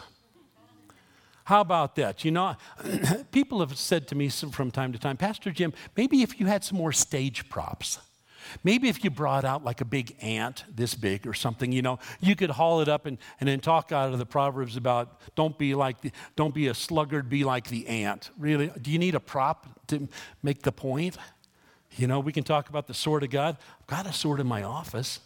How about that? You know, people have said to me from time to time, "Pastor Jim, maybe if you had some more stage props. Maybe if you brought out like a big ant this big or something, you know, you could haul it up and then talk out of the Proverbs about don't be a sluggard, be like the ant." Really, do you need a prop to make the point? You know, we can talk about the sword of God. I've got a sword in my office.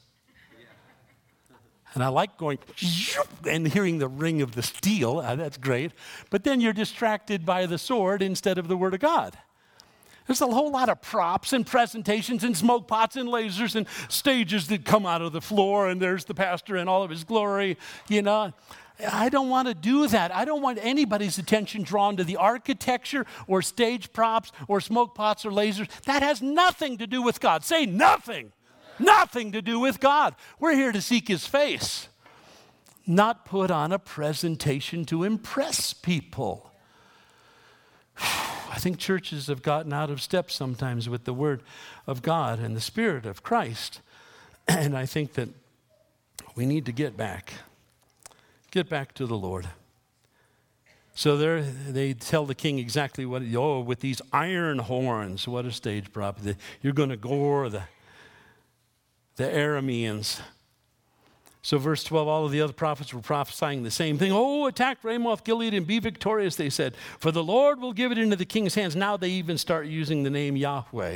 And I like going and hearing the ring of the steel. That's great. But then you're distracted by the sword instead of the word of God. There's a whole lot of props and presentations and smoke pots and lasers and stages that come out of the floor, and there's the pastor in all of his glory, you know. I don't want to do that. I don't want anybody's attention drawn to the architecture or stage props or smoke pots or lasers. That has nothing to do with God. Say nothing. Nothing to do with God. We're here to seek his face, not put on a presentation to impress people. I think churches have gotten out of step sometimes with the Word of God and the Spirit of Christ. And I think that we need to get back to the Lord. So they tell the king exactly what, with these iron horns, what a stage prop. You're going to gore the Arameans. So verse 12, all of the other prophets were prophesying the same thing. "Oh, attack Ramoth Gilead and be victorious," they said, "for the Lord will give it into the king's hands." Now they even start using the name Yahweh.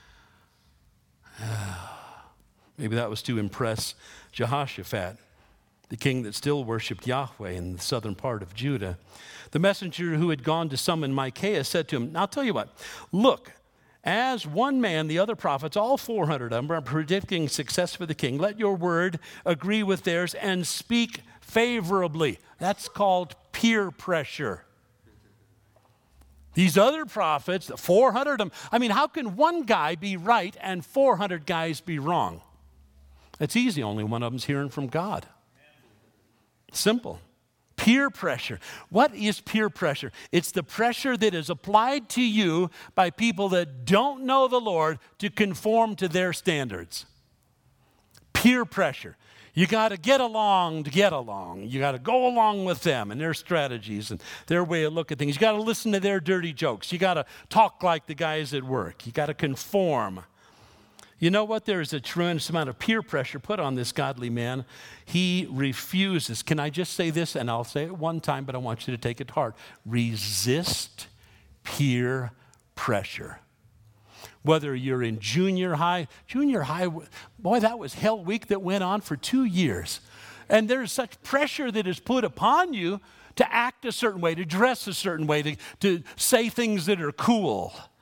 Maybe that was to impress Jehoshaphat, the king that still worshiped Yahweh in the southern part of Judah. The messenger who had gone to summon Micaiah said to him, "Now I'll tell you what, look, as one man, the other prophets, all 400 of them, are predicting success for the king. Let your word agree with theirs and speak favorably." That's called peer pressure. These other prophets, 400 of them, I mean, how can one guy be right and 400 guys be wrong? It's easy. Only one of them's hearing from God. Simple. Peer pressure. What is peer pressure? It's the pressure that is applied to you by people that don't know the Lord to conform to their standards. Peer pressure. You got to get along to get along. You got to go along with them and their strategies and their way of looking at things. You got to listen to their dirty jokes. You got to talk like the guys at work. You got to conform. You know what? There is a tremendous amount of peer pressure put on this godly man. He refuses. Can I just say this? And I'll say it one time, but I want you to take it to heart. Resist peer pressure. Whether you're in junior high, boy, that was hell week that went on for 2 years. And there's such pressure that is put upon you to act a certain way, to dress a certain way, to say things that are cool.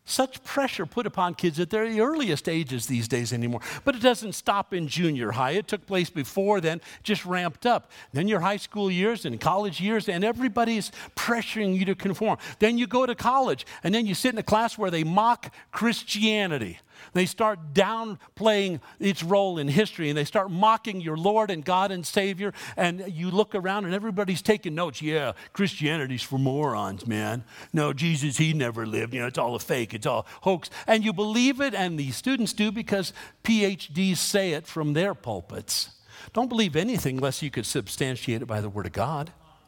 Such pressure put upon kids at their earliest ages these days anymore. But it doesn't stop in junior high. It took place before then, just ramped up. Then your high school years and college years, and everybody's pressuring you to conform. Then you go to college, and then you sit in a class where they mock Christianity. They start downplaying its role in history, and they start mocking your Lord and God and Savior, and you look around and everybody's taking notes. Yeah, Christianity's for morons, man. No, Jesus, he never lived. It's all a fake. It's all hoax. And you believe it, and the students do because PhDs say it from their pulpits. Don't believe anything unless you could substantiate it by the Word of God.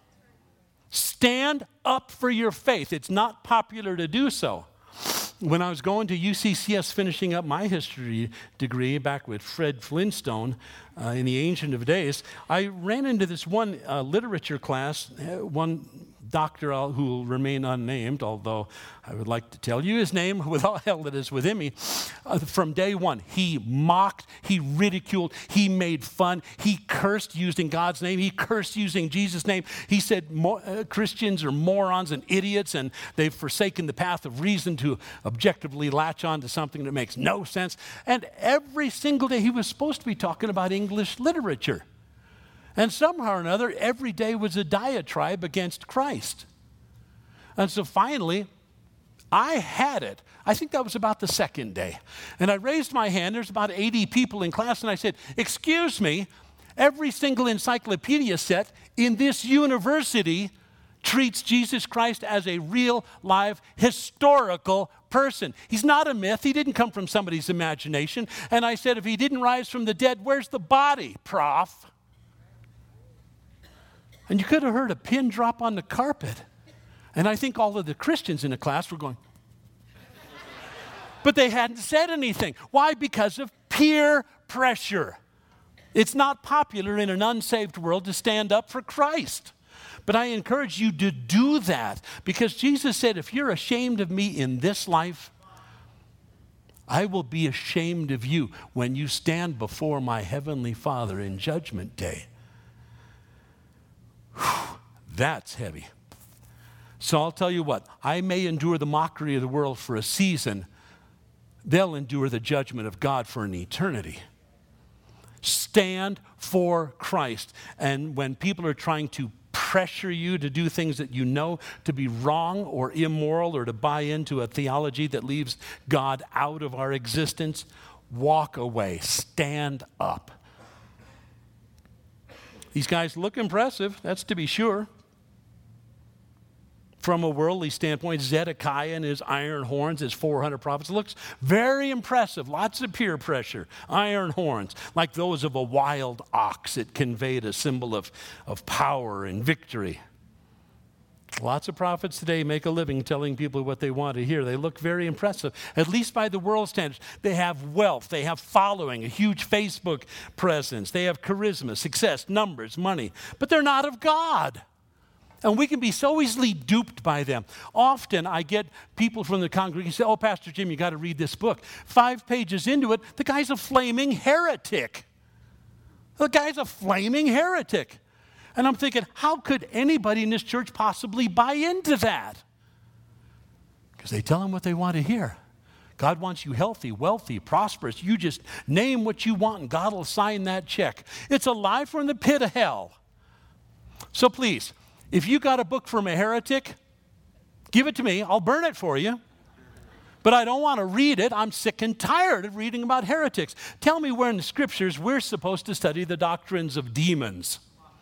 Stand up for your faith. It's not popular to do so. When I was going to UCCS finishing up my history degree back with Fred Flintstone in the Ancient of Days, I ran into this one literature class, one doctor who will remain unnamed, although I would like to tell you his name with all hell that is within me. From day one, he mocked, he ridiculed, he made fun, he cursed using God's name, he cursed using Jesus' name. He said Christians are morons and idiots, and they've forsaken the path of reason to objectively latch on to something that makes no sense. And every single day he was supposed to be talking about English literature. And somehow or another, every day was a diatribe against Christ. And so finally, I had it. I think that was about the second day. And I raised my hand. There's about 80 people in class, and I said, excuse me, every single encyclopedia set in this university treats Jesus Christ as a real, live, historical person. He's not a myth. He didn't come from somebody's imagination. And I said, if he didn't rise from the dead, where's the body, Prof? And you could have heard a pin drop on the carpet. And I think all of the Christians in the class were going, but they hadn't said anything. Why? Because of peer pressure. It's not popular in an unsaved world to stand up for Christ. But I encourage you to do that, because Jesus said, if you're ashamed of me in this life, I will be ashamed of you when you stand before my heavenly Father in judgment day. Whew, that's heavy. So I'll tell you what, I may endure the mockery of the world for a season. They'll endure the judgment of God for an eternity. Stand for Christ. And when people are trying to pressure you to do things that you know to be wrong or immoral, or to buy into a theology that leaves God out of our existence, walk away. Stand up. These guys look impressive, that's to be sure. From a worldly standpoint, Zedekiah and his iron horns, his 400 prophets, looks very impressive. Lots of peer pressure, iron horns, like those of a wild ox. It conveyed a symbol of power and victory. Lots of prophets today make a living telling people what they want to hear. They look very impressive, at least by the world standards. They have wealth, they have following, a huge Facebook presence. They have charisma, success, numbers, money, but they're not of God. And we can be so easily duped by them. Often I get people from the congregation say, oh, Pastor Jim, you got to read this book. 5 pages into it, the guy's a flaming heretic. The guy's a flaming heretic. And I'm thinking, how could anybody in this church possibly buy into that? Because they tell them what they want to hear. God wants you healthy, wealthy, prosperous. You just name what you want and God will sign that check. It's a lie from the pit of hell. So please, if you got a book from a heretic, give it to me. I'll burn it for you. But I don't want to read it. I'm sick and tired of reading about heretics. Tell me where in the scriptures we're supposed to study the doctrines of demons.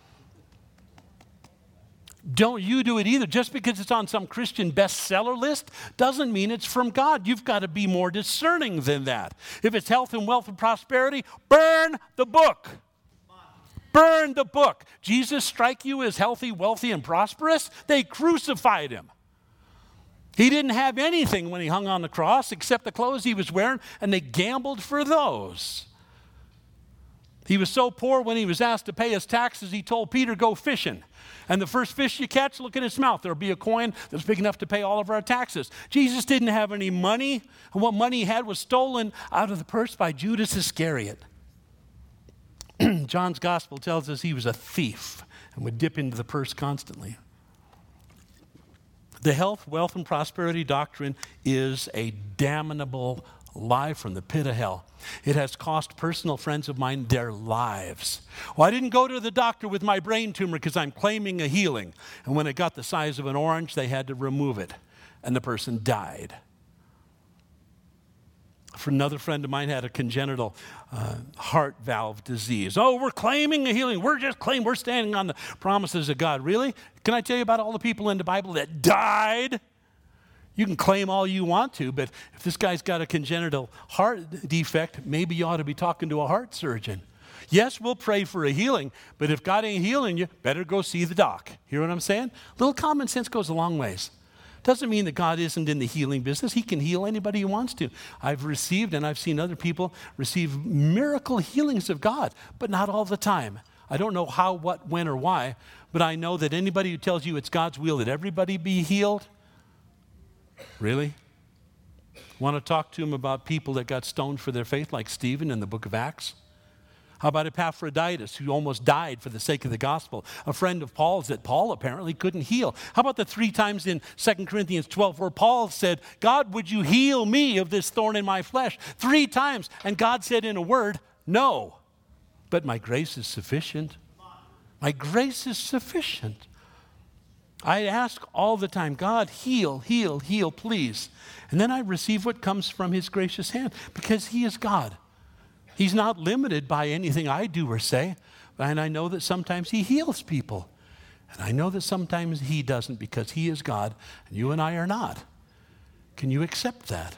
Don't you do it either. Just because it's on some Christian bestseller list doesn't mean it's from God. You've got to be more discerning than that. If it's health and wealth and prosperity, burn the book. Burn the book. Jesus strike you as healthy, wealthy, and prosperous? They crucified him. He didn't have anything when he hung on the cross except the clothes he was wearing, and they gambled for those. He was so poor when he was asked to pay his taxes, he told Peter, go fishing. And the first fish you catch, look in his mouth. There'll be a coin that's big enough to pay all of our taxes. Jesus didn't have any money. And what money he had was stolen out of the purse by Judas Iscariot. John's gospel tells us he was a thief and would dip into the purse constantly. The health, wealth, and prosperity doctrine is a damnable lie from the pit of hell. It has cost personal friends of mine their lives. Well, I didn't go to the doctor with my brain tumor because I'm claiming a healing. And when it got the size of an orange, they had to remove it. And the person died. For another friend of mine had a congenital heart valve disease. Oh, we're claiming a healing. We're standing on the promises of God. Really? Can I tell you about all the people in the Bible that died? You can claim all you want to, but if this guy's got a congenital heart defect, maybe you ought to be talking to a heart surgeon. Yes, we'll pray for a healing, but if God ain't healing you, better go see the doc. Hear what I'm saying? Little common sense goes a long ways. Doesn't mean that God isn't in the healing business. He can heal anybody he wants to. I've received and I've seen other people receive miracle healings of God, but not all the time. I don't know how, what, when, or why, but I know that anybody who tells you it's God's will that everybody be healed, really? Want to talk to him about people that got stoned for their faith, like Stephen in the book of Acts? How about Epaphroditus, who almost died for the sake of the gospel? A friend of Paul's that Paul apparently couldn't heal. How about the 3 times in 2 Corinthians 12 where Paul said, God, would you heal me of this thorn in my flesh? 3 times. And God said in a word, no. But my grace is sufficient. My grace is sufficient. I ask all the time, God, heal, heal, heal, please. And then I receive what comes from his gracious hand because he is God. He's not limited by anything I do or say. And I know that sometimes he heals people. And I know that sometimes he doesn't because he is God and you and I are not. Can you accept that?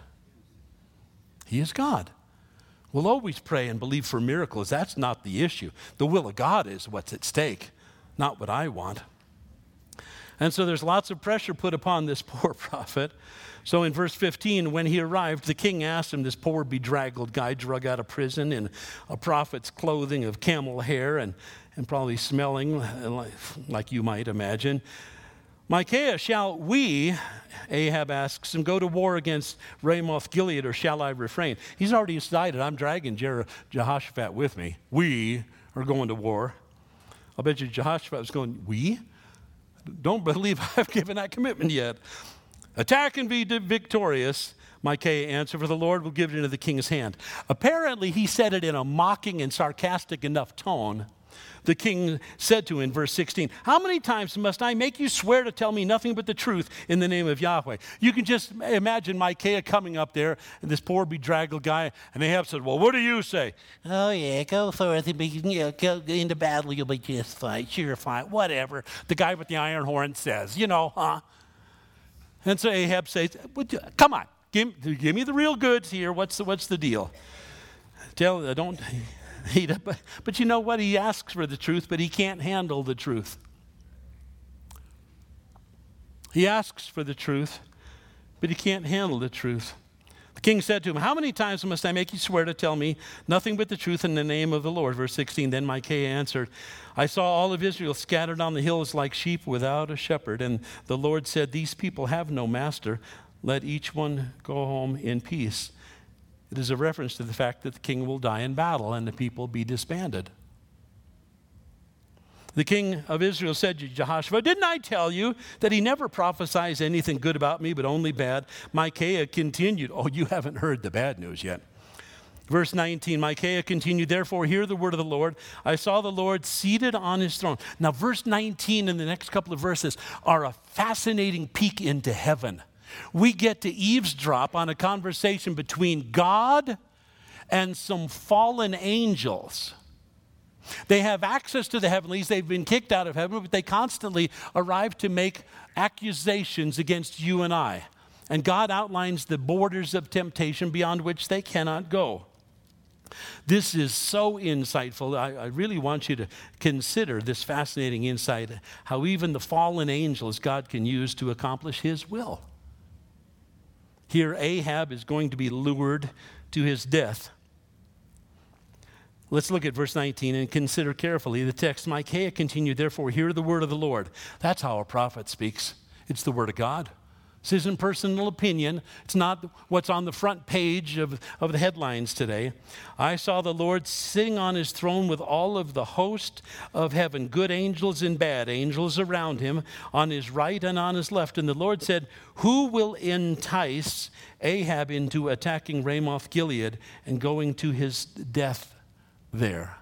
He is God. We'll always pray and believe for miracles. That's not the issue. The will of God is what's at stake, not what I want. And so there's lots of pressure put upon this poor prophet. So in verse 15, when he arrived, the king asked him, this poor bedraggled guy drug out of prison in a prophet's clothing of camel hair and probably smelling like you might imagine. Micaiah, shall we, Ahab asks him, go to war against Ramoth Gilead, or shall I refrain? He's already decided, I'm dragging Jehoshaphat with me. We are going to war. I'll bet you Jehoshaphat was going, we? Don't believe I've given that commitment yet. Attack and be victorious, Micaiah answered, for the Lord will give it into the king's hand. Apparently, he said it in a mocking and sarcastic enough tone. The king said to him in verse 16, how many times must I make you swear to tell me nothing but the truth in the name of Yahweh? You can just imagine Micaiah coming up there, and this poor bedraggled guy, and Ahab said, well, what do you say? Oh, yeah, go forth and go into battle, you'll be just fine, sure fine, whatever. The guy with the iron horn says, huh? And so Ahab says, come on, give me the real goods here. What's the deal? Don't heat up. But you know what? He asks for the truth, but he can't handle the truth. He asks for the truth, but he can't handle the truth. The king said to him, how many times must I make you swear to tell me nothing but the truth in the name of the Lord? Verse 16, then Micaiah answered, I saw all of Israel scattered on the hills like sheep without a shepherd. And the Lord said, these people have no master. Let each one go home in peace. It is a reference to the fact that the king will die in battle and the people be disbanded. The king of Israel said to Jehoshaphat, didn't I tell you that he never prophesies anything good about me, but only bad? Micaiah continued. Oh, you haven't heard the bad news yet. Verse 19, Micaiah continued, therefore hear the word of the Lord. I saw the Lord seated on his throne. Now verse 19 and the next couple of verses are a fascinating peek into heaven. We get to eavesdrop on a conversation between God and some fallen angels. They have access to the heavenlies. They've been kicked out of heaven, but they constantly arrive to make accusations against you and I. And God outlines the borders of temptation beyond which they cannot go. This is so insightful. I really want you to consider this fascinating insight, how even the fallen angels God can use to accomplish his will. Here, Ahab is going to be lured to his death. Let's look at verse 19 and consider carefully the text. Micaiah continued, therefore, hear the word of the Lord. That's how a prophet speaks. It's the word of God. This isn't personal opinion. It's not what's on the front page of the headlines today. I saw the Lord sitting on his throne with all of the host of heaven, good angels and bad angels around him, on his right and on his left. And the Lord said, who will entice Ahab into attacking Ramoth Gilead and going to his death there?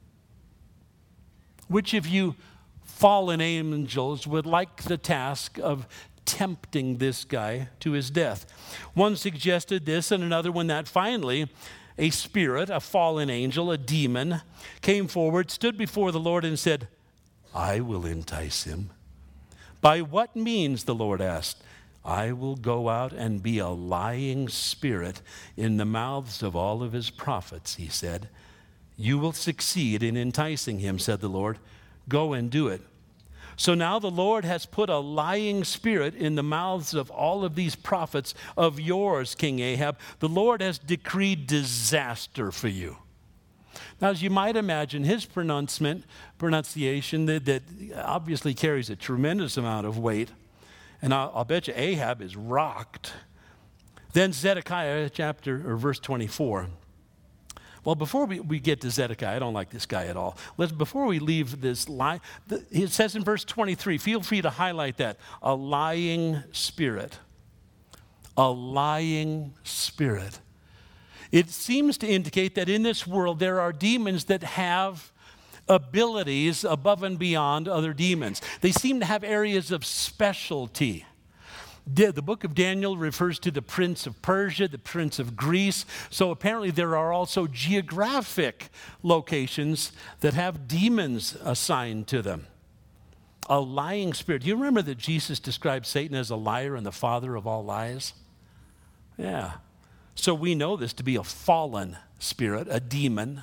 Which of you fallen angels would like the task of tempting this guy to his death? One suggested this, and another one that. Finally, a spirit, a fallen angel, a demon, came forward, stood before the Lord, and said, I will entice him. By what means? The Lord asked. I will go out and be a lying spirit in the mouths of all of his prophets, he said. You will succeed in enticing him, said the Lord. Go and do it. So now the Lord has put a lying spirit in the mouths of all of these prophets of yours, King Ahab. The Lord has decreed disaster for you. Now, as you might imagine, his pronunciation that obviously carries a tremendous amount of weight. And I'll bet you Ahab is rocked. Then Zedekiah verse 24. Well, before we get to Zedekiah, I don't like this guy at all. Before we leave this lie, it says in verse 23, feel free to highlight that, a lying spirit. A lying spirit. It seems to indicate that in this world there are demons that have abilities above and beyond other demons. They seem to have areas of specialty. The book of Daniel refers to the prince of Persia, the prince of Greece. So apparently there are also geographic locations that have demons assigned to them. A lying spirit. Do you remember that Jesus described Satan as a liar and the father of all lies? Yeah. So we know this to be a fallen spirit, a demon,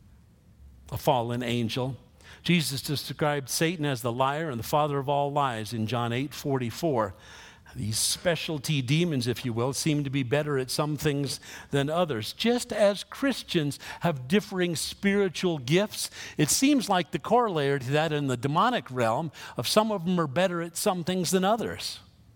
a fallen angel. Jesus described Satan as the liar and the father of all lies in John 8:44. These specialty demons, if you will, seem to be better at some things than others. Just as Christians have differing spiritual gifts, it seems like the corollary to that in the demonic realm of some of them are better at some things than others.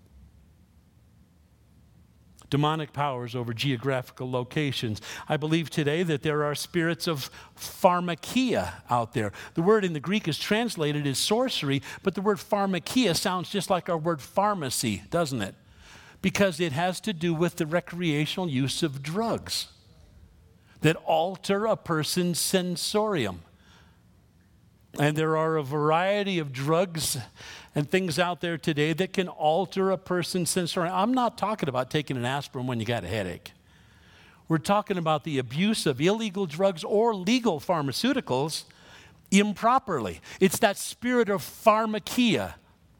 Demonic powers over geographical locations. I believe today that there are spirits of pharmakia out there. The word in the Greek is translated as sorcery, but the word pharmakia sounds just like our word pharmacy, doesn't it? Because it has to do with the recreational use of drugs that alter a person's sensorium. And there are a variety of drugs and things out there today that can alter a person's sensorium. I'm not talking about taking an aspirin when you got a headache. We're talking about the abuse of illegal drugs or legal pharmaceuticals improperly. It's that spirit of pharmakia.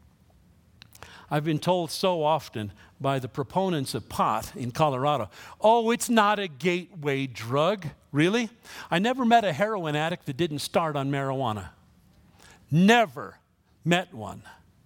I've been told so often by the proponents of pot in Colorado, oh, it's not a gateway drug. Really? I never met a heroin addict that didn't start on marijuana. Never met one.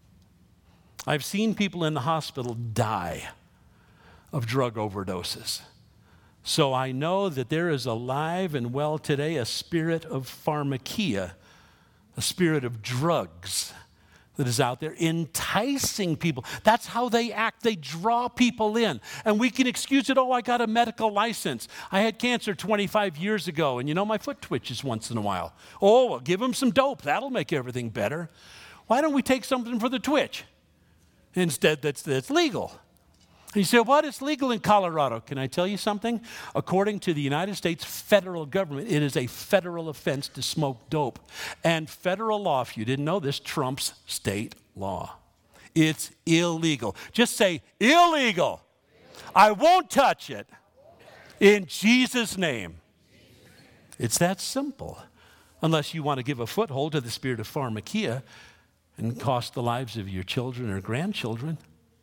I've seen people in the hospital die of drug overdoses. So I know that there is alive and well today a spirit of pharmakia, a spirit of drugs that is out there enticing people. That's how they act. They draw people in. And we can excuse it, oh, I got a medical license. I had cancer 25 years ago, and my foot twitches once in a while. Oh, well, give them some dope. That'll make everything better. Why don't we take something for the twitch? Instead, that's legal. And you say, what? It's legal in Colorado. Can I tell you something? According to the United States federal government, it is a federal offense to smoke dope. And federal law, if you didn't know this, trumps state law. It's illegal. Just say, illegal. I won't touch it. In Jesus' name. It's that simple. Unless you want to give a foothold to the spirit of pharmakia and cost the lives of your children or grandchildren.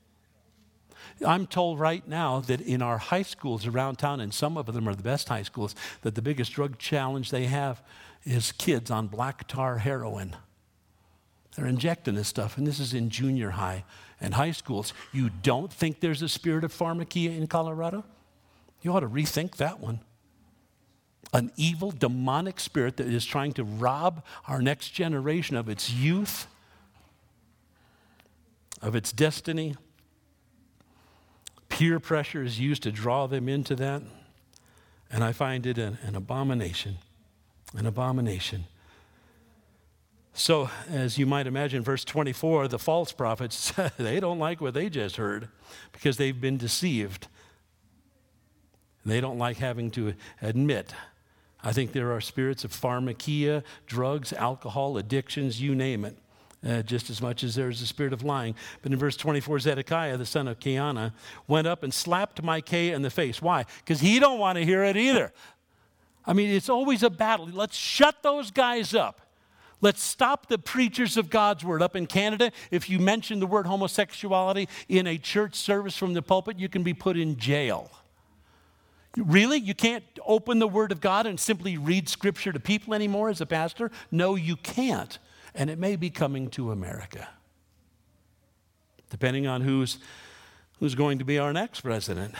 I'm told right now that in our high schools around town, and some of them are the best high schools, that the biggest drug challenge they have is kids on black tar heroin. They're injecting this stuff, and this is in junior high and high schools. You don't think there's a spirit of pharmakia in Colorado? You ought to rethink that one. An evil, demonic spirit that is trying to rob our next generation of its youth, of its destiny. Peer pressure is used to draw them into that. And I find it an abomination. An abomination. So, as you might imagine, verse 24, the false prophets, they don't like what they just heard because they've been deceived. They don't like having to admit. I think there are spirits of pharmakia, drugs, alcohol, addictions, you name it, just as much as there's a spirit of lying. But in verse 24, Zedekiah, the son of Keanah, went up and slapped Micaiah in the face. Why? Because he don't want to hear it either. I mean, it's always a battle. Let's shut those guys up. Let's stop the preachers of God's word. Up in Canada, if you mention the word homosexuality in a church service from the pulpit, you can be put in jail. Really? You can't open the word of God and simply read scripture to people anymore as a pastor? No, you can't. And it may be coming to America, depending on who's going to be our next president.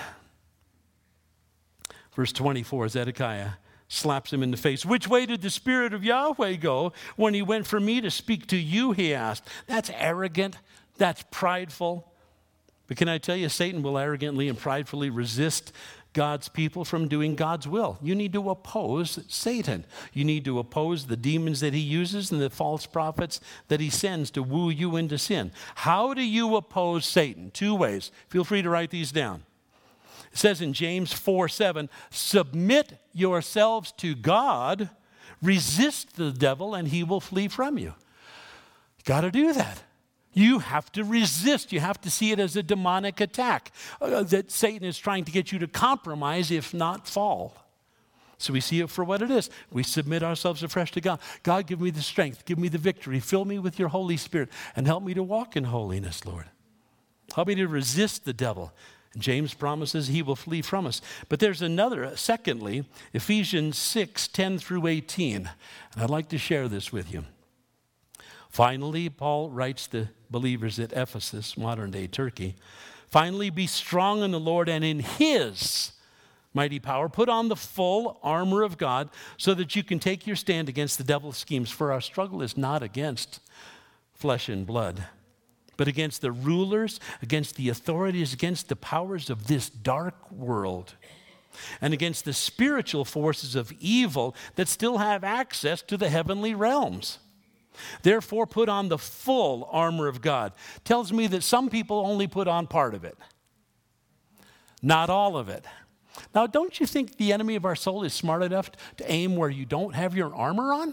Verse 24, Zedekiah slaps him in the face. Which way did the Spirit of Yahweh go when he went for me to speak to you, he asked. That's arrogant. That's prideful. But can I tell you, Satan will arrogantly and pridefully resist God's people from doing God's will. You need to oppose Satan. You need to oppose the demons that he uses and the false prophets that he sends to woo you into sin. How do you oppose Satan? 2 ways. Feel free to write these down. It says in James 4:7, submit yourselves to God, resist the devil, and he will flee from you. You got to do that. You have to resist. You have to see it as a demonic attack that Satan is trying to get you to compromise, if not fall. So we see it for what it is. We submit ourselves afresh to God. God, give me the strength. Give me the victory. Fill me with your Holy Spirit and help me to walk in holiness, Lord. Help me to resist the devil. And James promises he will flee from us. But there's another, secondly, Ephesians 6:10 through 18. And I'd like to share this with you. Finally, Paul writes to believers at Ephesus, modern-day Turkey, finally, be strong in the Lord and in his mighty power. Put on the full armor of God so that you can take your stand against the devil's schemes. For our struggle is not against flesh and blood, but against the rulers, against the authorities, against the powers of this dark world, and against the spiritual forces of evil that still have access to the heavenly realms. Therefore, put on the full armor of God. Tells me that some people only put on part of it, not all of it. Now, don't you think the enemy of our soul is smart enough to aim where you don't have your armor on?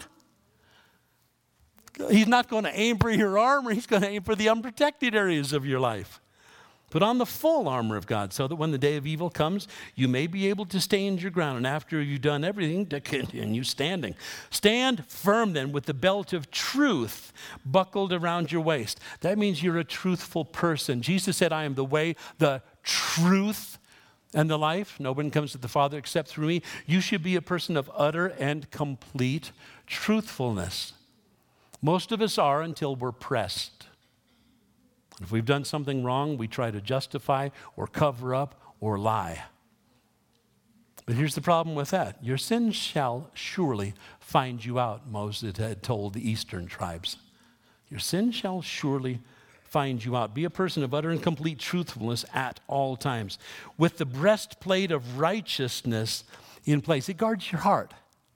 He's not going to aim for your armor. He's going to aim for the unprotected areas of your life. Put on the full armor of God so that when the day of evil comes, you may be able to stand your ground. And after you've done everything, to continue standing. Stand firm then with the belt of truth buckled around your waist. That means you're a truthful person. Jesus said, I am the way, the truth, and the life. No one comes to the Father except through me. You should be a person of utter and complete truthfulness. Most of us are until we're pressed. If we've done something wrong, we try to justify or cover up or lie. But here's the problem with that. Your sin shall surely find you out, Moses had told the eastern tribes. Your sin shall surely find you out. Be a person of utter and complete truthfulness at all times, with the breastplate of righteousness in place. It guards your heart.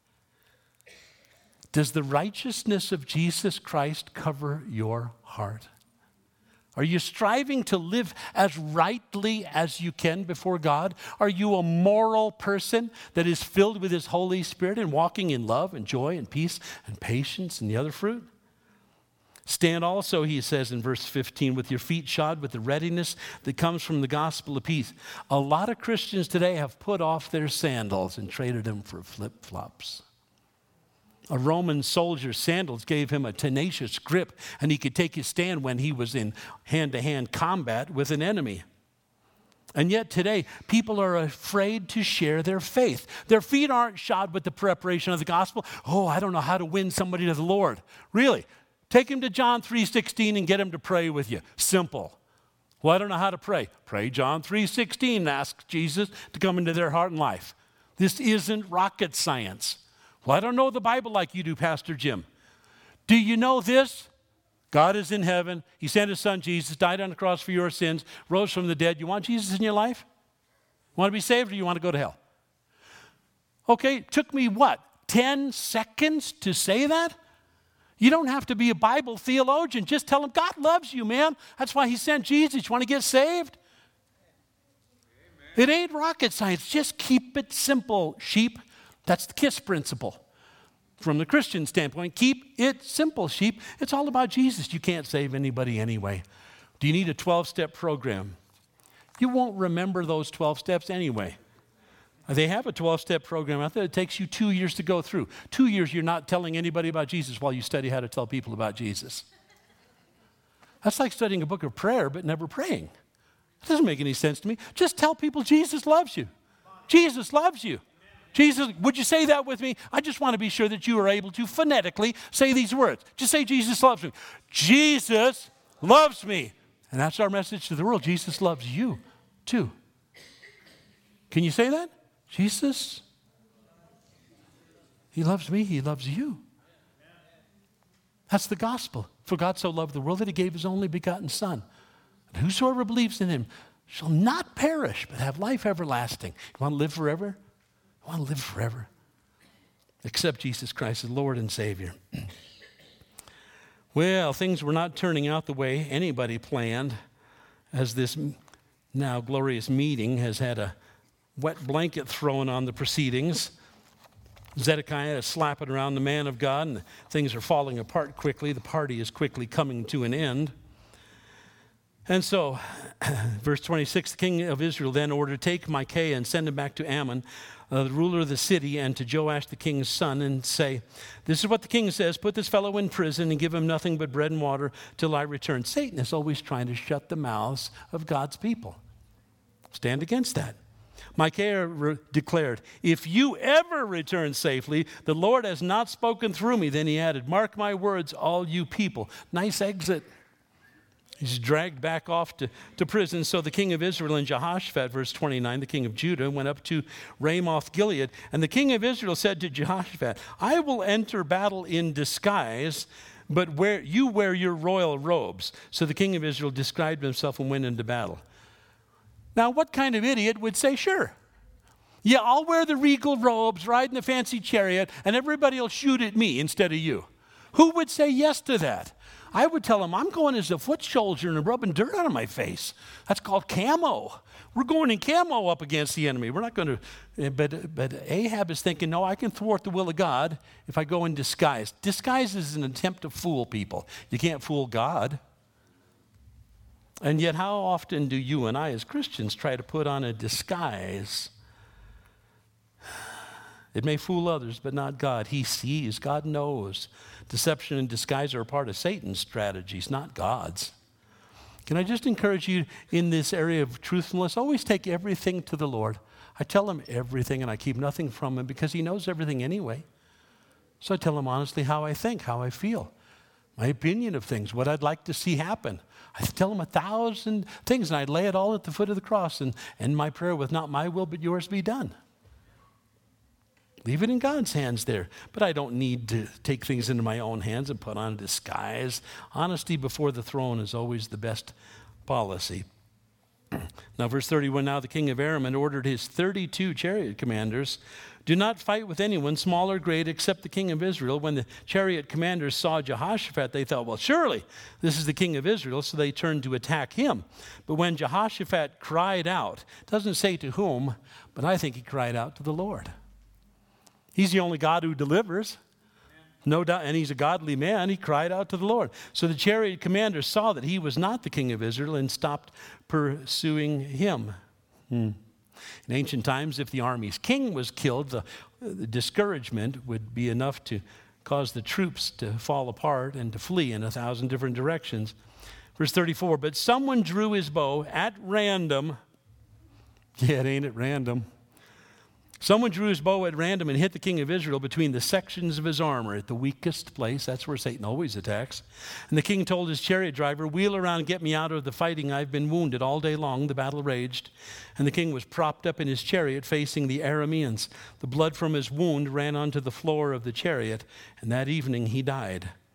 Does the righteousness of Jesus Christ cover your heart? Are you striving to live as rightly as you can before God? Are you a moral person that is filled with his Holy Spirit and walking in love and joy and peace and patience and the other fruit? Stand also, he says in verse 15, with your feet shod with the readiness that comes from the gospel of peace. A lot of Christians today have put off their sandals and traded them for flip-flops. A Roman soldier's sandals gave him a tenacious grip, and he could take his stand when he was in hand-to-hand combat with an enemy. And yet today, people are afraid to share their faith. Their feet aren't shod with the preparation of the gospel. Oh, I don't know how to win somebody to the Lord. Really? Take him to John 3:16 and get him to pray with you. Simple. Well, I don't know how to pray. Pray John 3:16 and ask Jesus to come into their heart and life. This isn't rocket science. Well, I don't know the Bible like you do, Pastor Jim. Do you know this? God is in heaven. He sent his son Jesus, died on the cross for your sins, rose from the dead. You want Jesus in your life? Want to be saved or you want to go to hell? Okay, it took me what, 10 seconds to say that? You don't have to be a Bible theologian. Just tell him God loves you, man. That's why he sent Jesus. You want to get saved? Amen. It ain't rocket science. Just keep it simple, sheep. That's the KISS principle. From the Christian standpoint, keep it simple, sheep. It's all about Jesus. You can't save anybody anyway. Do you need a 12-step program? You won't remember those 12 steps anyway. They have a 12-step program out there. It takes you 2 years to go through. 2 years you're not telling anybody about Jesus while you study how to tell people about Jesus. That's like studying a book of prayer but never praying. It doesn't make any sense to me. Just tell people Jesus loves you. Jesus loves you. Jesus, would you say that with me? I just want to be sure that you are able to phonetically say these words. Just say Jesus loves me. Jesus loves me. And that's our message to the world. Jesus loves you too. Can you say that? Jesus, he loves me, he loves you. That's the gospel. For God so loved the world that he gave his only begotten Son. And whosoever believes in him shall not perish, but have life everlasting. You want to live forever? I want to live forever. Accept Jesus Christ as Lord and Savior. Well, things were not turning out the way anybody planned, as this now glorious meeting has had a wet blanket thrown on the proceedings. Zedekiah is slapping around the man of God, and things are falling apart quickly. The party is quickly coming to an end. And so, verse 26, the king of Israel then ordered, take Micaiah and send him back to Ammon, the ruler of the city, and to Joash the king's son, and say, this is what the king says, put this fellow in prison and give him nothing but bread and water till I return. Satan is always trying to shut the mouths of God's people. Stand against that. Micaiah declared, if you ever return safely, the Lord has not spoken through me. Then he added, mark my words, all you people. Nice exit. He's dragged back off to prison. So the king of Israel and Jehoshaphat, verse 29, the king of Judah, went up to Ramoth Gilead. And the king of Israel said to Jehoshaphat, I will enter battle in disguise, but you wear your royal robes. So the king of Israel disguised himself and went into battle. Now, what kind of idiot would say, sure, yeah, I'll wear the regal robes, ride in the fancy chariot, and everybody will shoot at me instead of you? Who would say yes to that? I would tell him, I'm going as a foot soldier and rubbing dirt out of my face. That's called camo. We're going in camo up against the enemy. We're not going to, but Ahab is thinking, no, I can thwart the will of God if I go in disguise. Disguise is an attempt to fool people. You can't fool God. And yet, how often do you and I as Christians try to put on a disguise? It may fool others, but not God. He sees, God knows. Deception and disguise are a part of Satan's strategies, not God's. Can I just encourage you in this area of truthfulness? Always take everything to the Lord. I tell him everything and I keep nothing from him because he knows everything anyway. So I tell him honestly how I think, how I feel, my opinion of things, what I'd like to see happen. I tell him 1,000 things and I lay it all at the foot of the cross and end my prayer with not my will but yours be done. Leave it in God's hands there. But I don't need to take things into my own hands and put on a disguise. Honesty before the throne is always the best policy. Now, verse 31, now the king of Aram had ordered his 32 chariot commanders, do not fight with anyone, small or great, except the king of Israel. When the chariot commanders saw Jehoshaphat, they thought, well, surely this is the king of Israel, so they turned to attack him. But when Jehoshaphat cried out, it doesn't say to whom, but I think he cried out to the Lord. He's the only God who delivers. No doubt, and he's a godly man. He cried out to the Lord. So the chariot commander saw that he was not the king of Israel and stopped pursuing him. In ancient times, if the army's king was killed, the discouragement would be enough to cause the troops to fall apart and to flee in 1,000 different directions. Verse 34, but someone drew his bow at random. Yeah, it ain't at random. Someone drew his bow at random and hit the king of Israel between the sections of his armor at the weakest place. That's where Satan always attacks. And the king told his chariot driver, wheel around and get me out of the fighting. I've been wounded all day long. The battle raged. And the king was propped up in his chariot facing the Arameans. The blood from his wound ran onto the floor of the chariot. And that evening he died.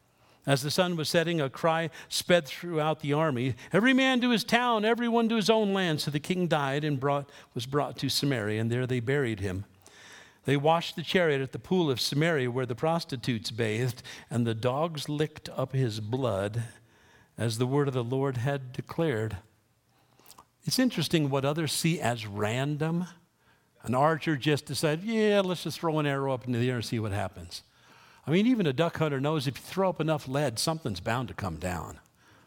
As the sun was setting, a cry sped throughout the army, "Every man to his town, everyone to his own land." So the king died and was brought to Samaria, and there they buried him. They washed the chariot at the pool of Samaria where the prostitutes bathed, and the dogs licked up his blood as the word of the Lord had declared. It's interesting what others see as random. An archer just decided, let's just throw an arrow up into the air and see what happens. I mean, even a duck hunter knows if you throw up enough lead, something's bound to come down.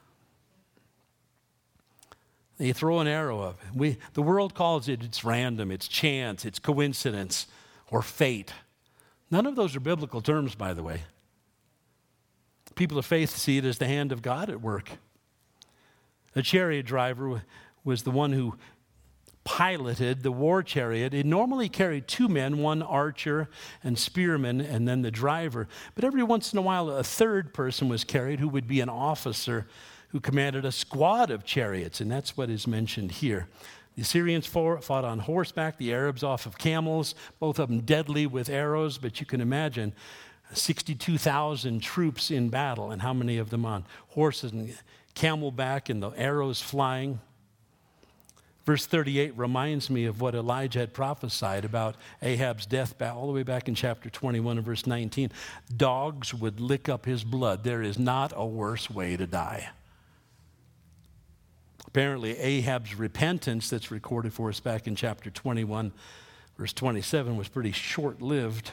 You throw an arrow up. The world calls it's random, it's chance, it's coincidence, or fate. None of those are biblical terms, by the way. People of faith see it as the hand of God at work. A chariot driver was the one who piloted the war chariot. It normally carried two men, one archer and spearman, and then the driver. But every once in a while, a third person was carried who would be an officer who commanded a squad of chariots, and that's what is mentioned here. The Assyrians fought on horseback, the Arabs off of camels, both of them deadly with arrows, but you can imagine 62,000 troops in battle, and how many of them on horses and camelback and the arrows flying. Verse 38 reminds me of what Elijah had prophesied about Ahab's death all the way back in chapter 21 and verse 19. Dogs would lick up his blood. There is not a worse way to die. Apparently, Ahab's repentance that's recorded for us back in chapter 21, verse 27, was pretty short-lived.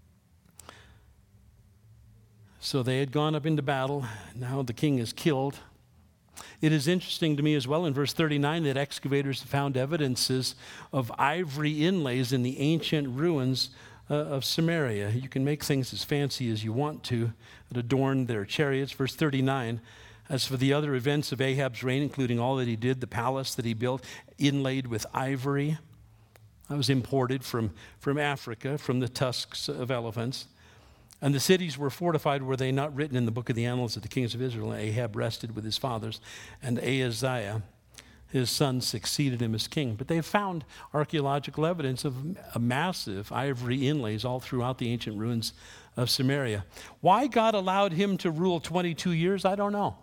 So they had gone up into battle. Now the king is killed. It is interesting to me as well in verse 39 that excavators found evidences of ivory inlays in the ancient ruins of Samaria. You can make things as fancy as you want to that adorn their chariots. Verse 39, as for the other events of Ahab's reign, including all that he did, the palace that he built, inlaid with ivory, that was imported from Africa, from the tusks of elephants. And the cities were fortified, were they not written in the book of the annals of the kings of Israel? And Ahab rested with his fathers, and Ahaziah, his son, succeeded him as king. But they found archaeological evidence of a massive ivory inlays all throughout the ancient ruins of Samaria. Why God allowed him to rule 22 years, I don't know.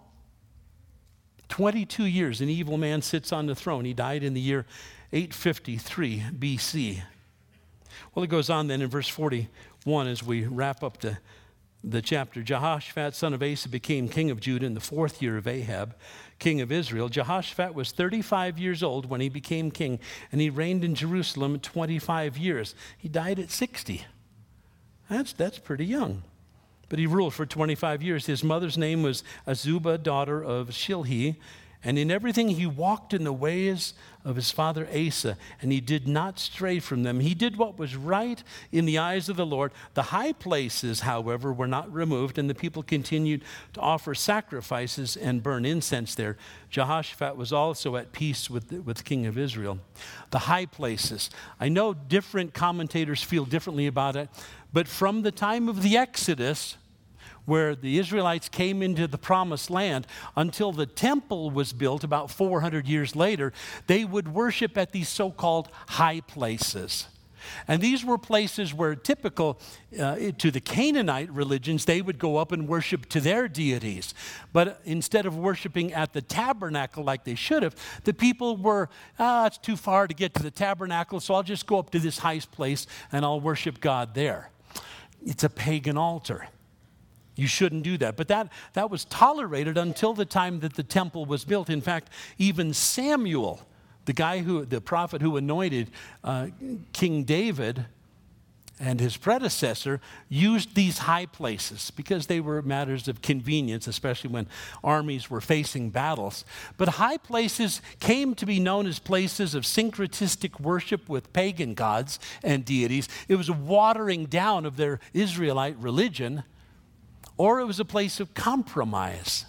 22 years, an evil man sits on the throne. He died in the year 853 BC. Well, it goes on then in verse 41 as we wrap up the chapter. Jehoshaphat, son of Asa, became king of Judah in the 4th year of Ahab, king of Israel. Jehoshaphat was 35 years old when he became king, and he reigned in Jerusalem 25 years. He died at 60. That's pretty young. But he ruled for 25 years. His mother's name was Azubah, daughter of Shilhi. And in everything he walked in the ways of his father Asa, and he did not stray from them. He did what was right in the eyes of the Lord. The high places, however, were not removed, and the people continued to offer sacrifices and burn incense there. Jehoshaphat was also at peace with the king of Israel. The high places. I know different commentators feel differently about it, but from the time of the Exodus, where the Israelites came into the promised land, until the temple was built about 400 years later, they would worship at these so-called high places. And these were places where typical to the Canaanite religions, they would go up and worship to their deities. But instead of worshiping at the tabernacle like they should have, the people were, it's too far to get to the tabernacle, so I'll just go up to this high place and I'll worship God there. It's a pagan altar. You shouldn't do that. But that was tolerated until the time that the temple was built. In fact, even Samuel, the prophet who anointed King David and his predecessor, used these high places because they were matters of convenience, especially when armies were facing battles. But high places came to be known as places of syncretistic worship with pagan gods and deities. It was a watering down of their Israelite religion, or it was a place of compromise.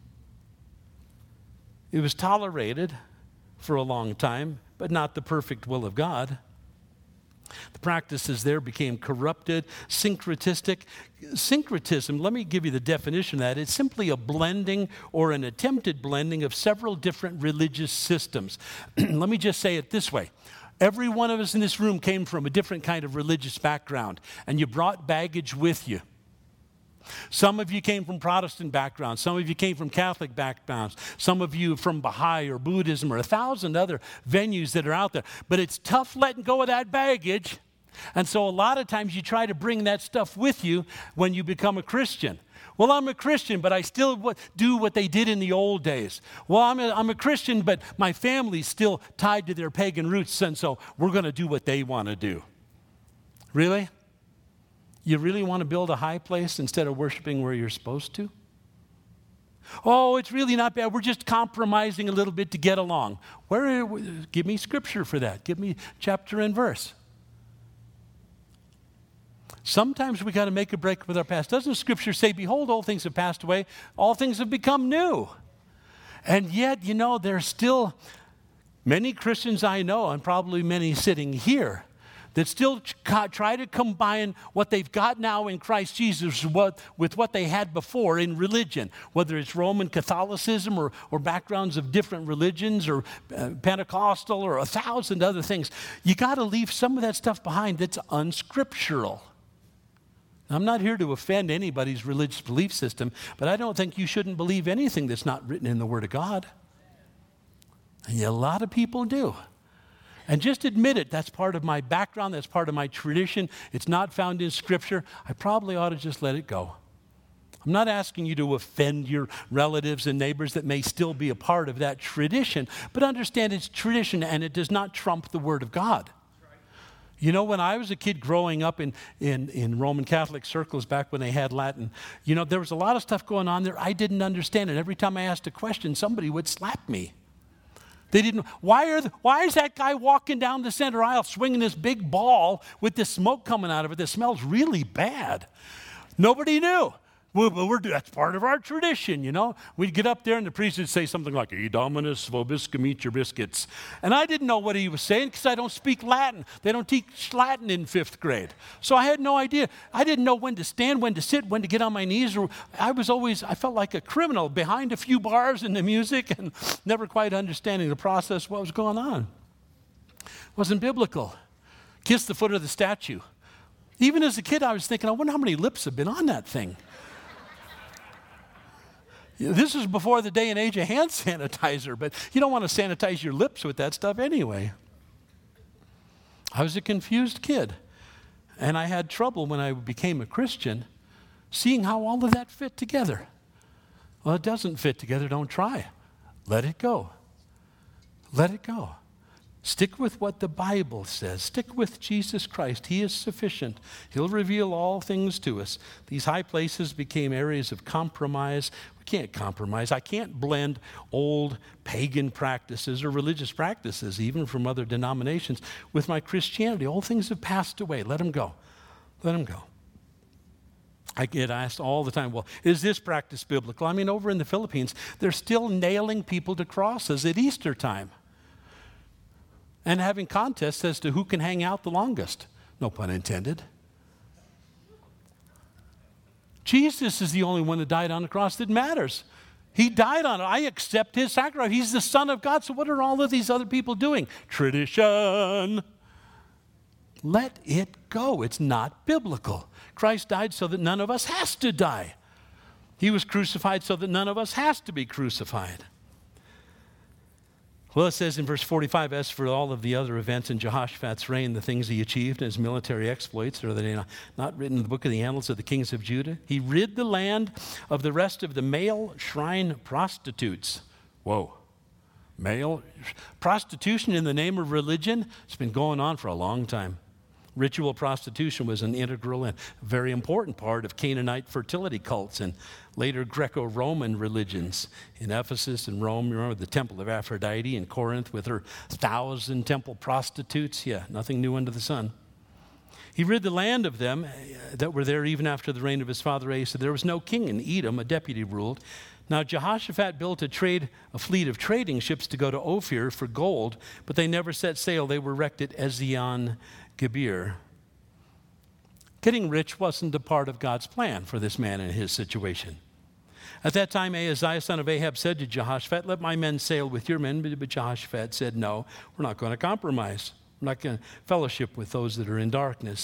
It was tolerated for a long time, but not the perfect will of God. The practices there became corrupted, syncretistic. Syncretism, let me give you the definition of that. It's simply a blending or an attempted blending of several different religious systems. Let me just say it this way. Every one of us in this room came from a different kind of religious background, and you brought baggage with you. Some of you came from Protestant backgrounds. Some of you came from Catholic backgrounds. Some of you from Baha'i or Buddhism or 1,000 other venues that are out there. But it's tough letting go of that baggage. And so a lot of times you try to bring that stuff with you when you become a Christian. Well, I'm a Christian, but I still do what they did in the old days. Well, I'm a Christian, but my family's still tied to their pagan roots, and so we're going to do what they want to do. Really? You really want to build a high place instead of worshiping where you're supposed to? Oh, it's really not bad. We're just compromising a little bit to get along. Give me scripture for that. Give me chapter and verse. Sometimes we got to make a break with our past. Doesn't Scripture say, behold, all things have passed away, all things have become new? And yet, there's still many Christians I know, and probably many sitting here, that still try to combine what they've got now in Christ Jesus with what they had before in religion, whether it's Roman Catholicism or backgrounds of different religions or Pentecostal or 1,000 other things. You got to leave some of that stuff behind that's unscriptural. I'm not here to offend anybody's religious belief system, but I don't think you shouldn't believe anything that's not written in the Word of God. And a lot of people do. And just admit it. That's part of my background. That's part of my tradition. It's not found in Scripture. I probably ought to just let it go. I'm not asking you to offend your relatives and neighbors that may still be a part of that tradition, but understand it's tradition and it does not trump the Word of God. When I was a kid growing up in Roman Catholic circles back when they had Latin, there was a lot of stuff going on there I didn't understand. And every time I asked a question, somebody would slap me. They didn't. Why is that guy walking down the center aisle swinging this big ball with this smoke coming out of it that smells really bad? Nobody knew. Well, that's part of our tradition, We'd get up there and the priest would say something like, E Dominus vobiscum, eat your biscuits. And I didn't know what he was saying because I don't speak Latin. They don't teach Latin in 5th grade. So I had no idea. I didn't know when to stand, when to sit, when to get on my knees. I felt like a criminal behind a few bars in the music and never quite understanding the process, what was going on. It wasn't biblical. Kiss the foot of the statue. Even as a kid, I was thinking, I wonder how many lips have been on that thing. This is before the day and age of hand sanitizer, but you don't want to sanitize your lips with that stuff anyway. I was a confused kid, and I had trouble when I became a Christian seeing how all of that fit together. Well, it doesn't fit together. Don't try. Let it go. Let it go. Stick with what the Bible says. Stick with Jesus Christ. He is sufficient. He'll reveal all things to us. These high places became areas of compromise. We can't compromise. I can't blend old pagan practices or religious practices, even from other denominations, with my Christianity. All things have passed away. Let them go. Let them go. I get asked all the time, well, is this practice biblical? I mean, over in the Philippines, they're still nailing people to crosses at Easter time. And having contests as to who can hang out the longest. No pun intended. Jesus is the only one that died on the cross that matters. He died on it. I accept his sacrifice. He's the Son of God. So what are all of these other people doing? Tradition. Let it go. It's not biblical. Christ died so that none of us has to die. He was crucified so that none of us has to be crucified. Well, it says in verse 45, as for all of the other events in Jehoshaphat's reign, the things he achieved and his military exploits, are they not written in the book of the annals of the kings of Judah? He rid the land of the rest of the male shrine prostitutes. Whoa. Male prostitution in the name of religion? It's been going on for a long time. Ritual prostitution was an integral and very important part of Canaanite fertility cults and later Greco-Roman religions. In Ephesus and Rome, you remember the temple of Aphrodite, in Corinth with her 1,000 temple prostitutes. Yeah, nothing new under the sun. He rid the land of them that were there even after the reign of his father Asa. There was no king in Edom, a deputy ruled. Now Jehoshaphat built a fleet of trading ships to go to Ophir for gold, but they never set sail. They were wrecked at Ezion-Geber. Getting rich wasn't a part of God's plan for this man in his situation. At that time, Ahaziah, son of Ahab, said to Jehoshaphat, let my men sail with your men. But Jehoshaphat said, no, we're not going to compromise. We're not going to fellowship with those that are in darkness.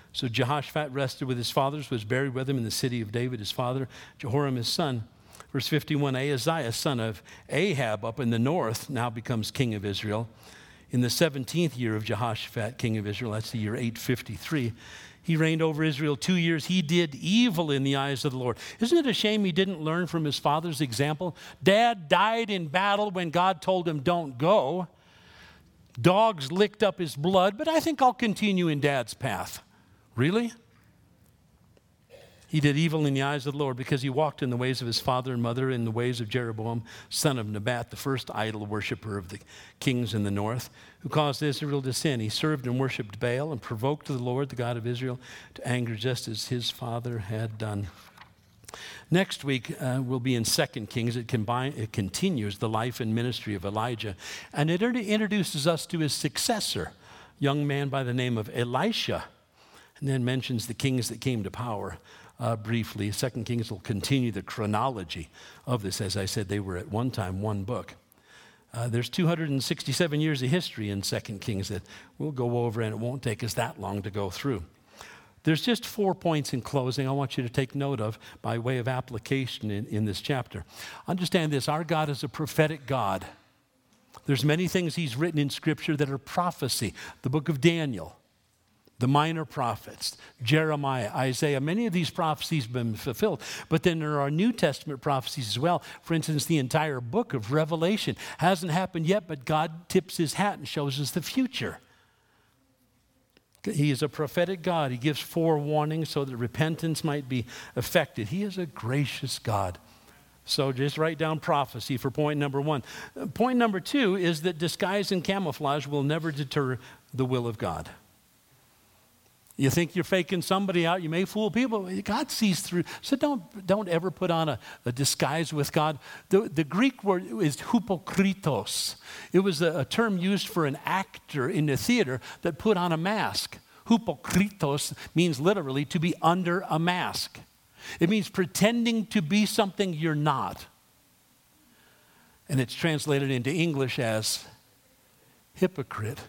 So Jehoshaphat rested with his fathers, was buried with him in the city of David, his father, Jehoram his son. Verse 51, Ahaziah, son of Ahab, up in the north, now becomes king of Israel. In the 17th year of Jehoshaphat, king of Israel, that's the year 853, he reigned over Israel 2 years. He did evil in the eyes of the Lord. Isn't it a shame he didn't learn from his father's example? Dad died in battle when God told him, don't go. Dogs licked up his blood, but I think I'll continue in Dad's path. Really? He did evil in the eyes of the Lord because he walked in the ways of his father and mother, in the ways of Jeroboam, son of Nebat, the first idol worshiper of the kings in the north, who caused Israel to sin. He served and worshiped Baal and provoked the Lord, the God of Israel, to anger just as his father had done. Next week, we'll be in 2 Kings. It continues the life and ministry of Elijah, and it introduces us to his successor, a young man by the name of Elisha, and then mentions the kings that came to power. Briefly, 2 Kings will continue the chronology of this. As I said, they were at one time one book. There's 267 years of history in 2 Kings that we'll go over, and it won't take us that long to go through. There's just 4 points in closing I want you to take note of by way of application in this chapter. Understand this, our God is a prophetic God. There's many things he's written in Scripture that are prophecy. The book of Daniel, the minor prophets, Jeremiah, Isaiah, many of these prophecies have been fulfilled. But then there are New Testament prophecies as well. For instance, the entire book of Revelation hasn't happened yet, but God tips his hat and shows us the future. He is a prophetic God. He gives forewarnings so that repentance might be effected. He is a gracious God. So just write down prophecy for point number 1. Point number 2 is that disguise and camouflage will never deter the will of God. You think you're faking somebody out, you may fool people. God sees through. So don't ever put on a disguise with God. The Greek word is hypokritos. It was a term used for an actor in the theater that put on a mask. Hypokritos means literally to be under a mask. It means pretending to be something you're not. And it's translated into English as hypocrite.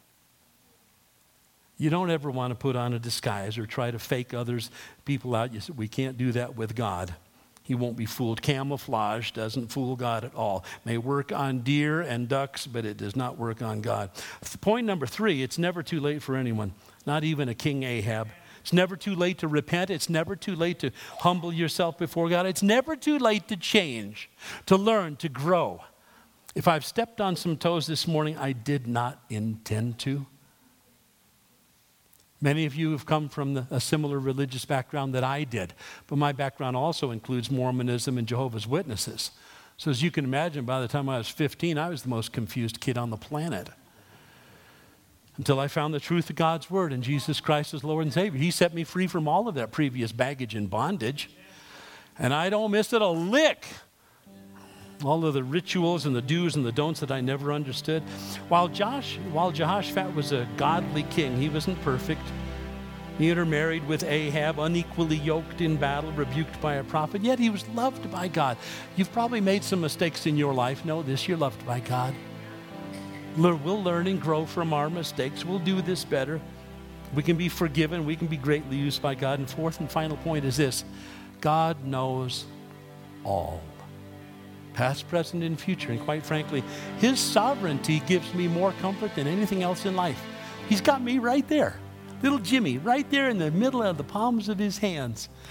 You don't ever want to put on a disguise or try to fake people out. You say, we can't do that with God. He won't be fooled. Camouflage doesn't fool God at all. It may work on deer and ducks, but it does not work on God. Point number 3, it's never too late for anyone, not even a King Ahab. It's never too late to repent. It's never too late to humble yourself before God. It's never too late to change, to learn, to grow. If I've stepped on some toes this morning, I did not intend to. Many of you have come from a similar religious background that I did, but my background also includes Mormonism and Jehovah's Witnesses. So as you can imagine, by the time I was 15, I was the most confused kid on the planet. Until I found the truth of God's Word and Jesus Christ as Lord and Savior. He set me free from all of that previous baggage and bondage, and I don't miss it a lick. All of the rituals and the do's and the don'ts that I never understood. While Jehoshaphat was a godly king, he wasn't perfect. He intermarried with Ahab, unequally yoked in battle, rebuked by a prophet, yet he was loved by God. You've probably made some mistakes in your life. Know this, you're loved by God. We'll learn and grow from our mistakes. We'll do this better. We can be forgiven. We can be greatly used by God. And fourth and final point is this: God knows all. Past, present, and future. And quite frankly, his sovereignty gives me more comfort than anything else in life. He's got me right there. Little Jimmy, right there in the middle of the palms of his hands.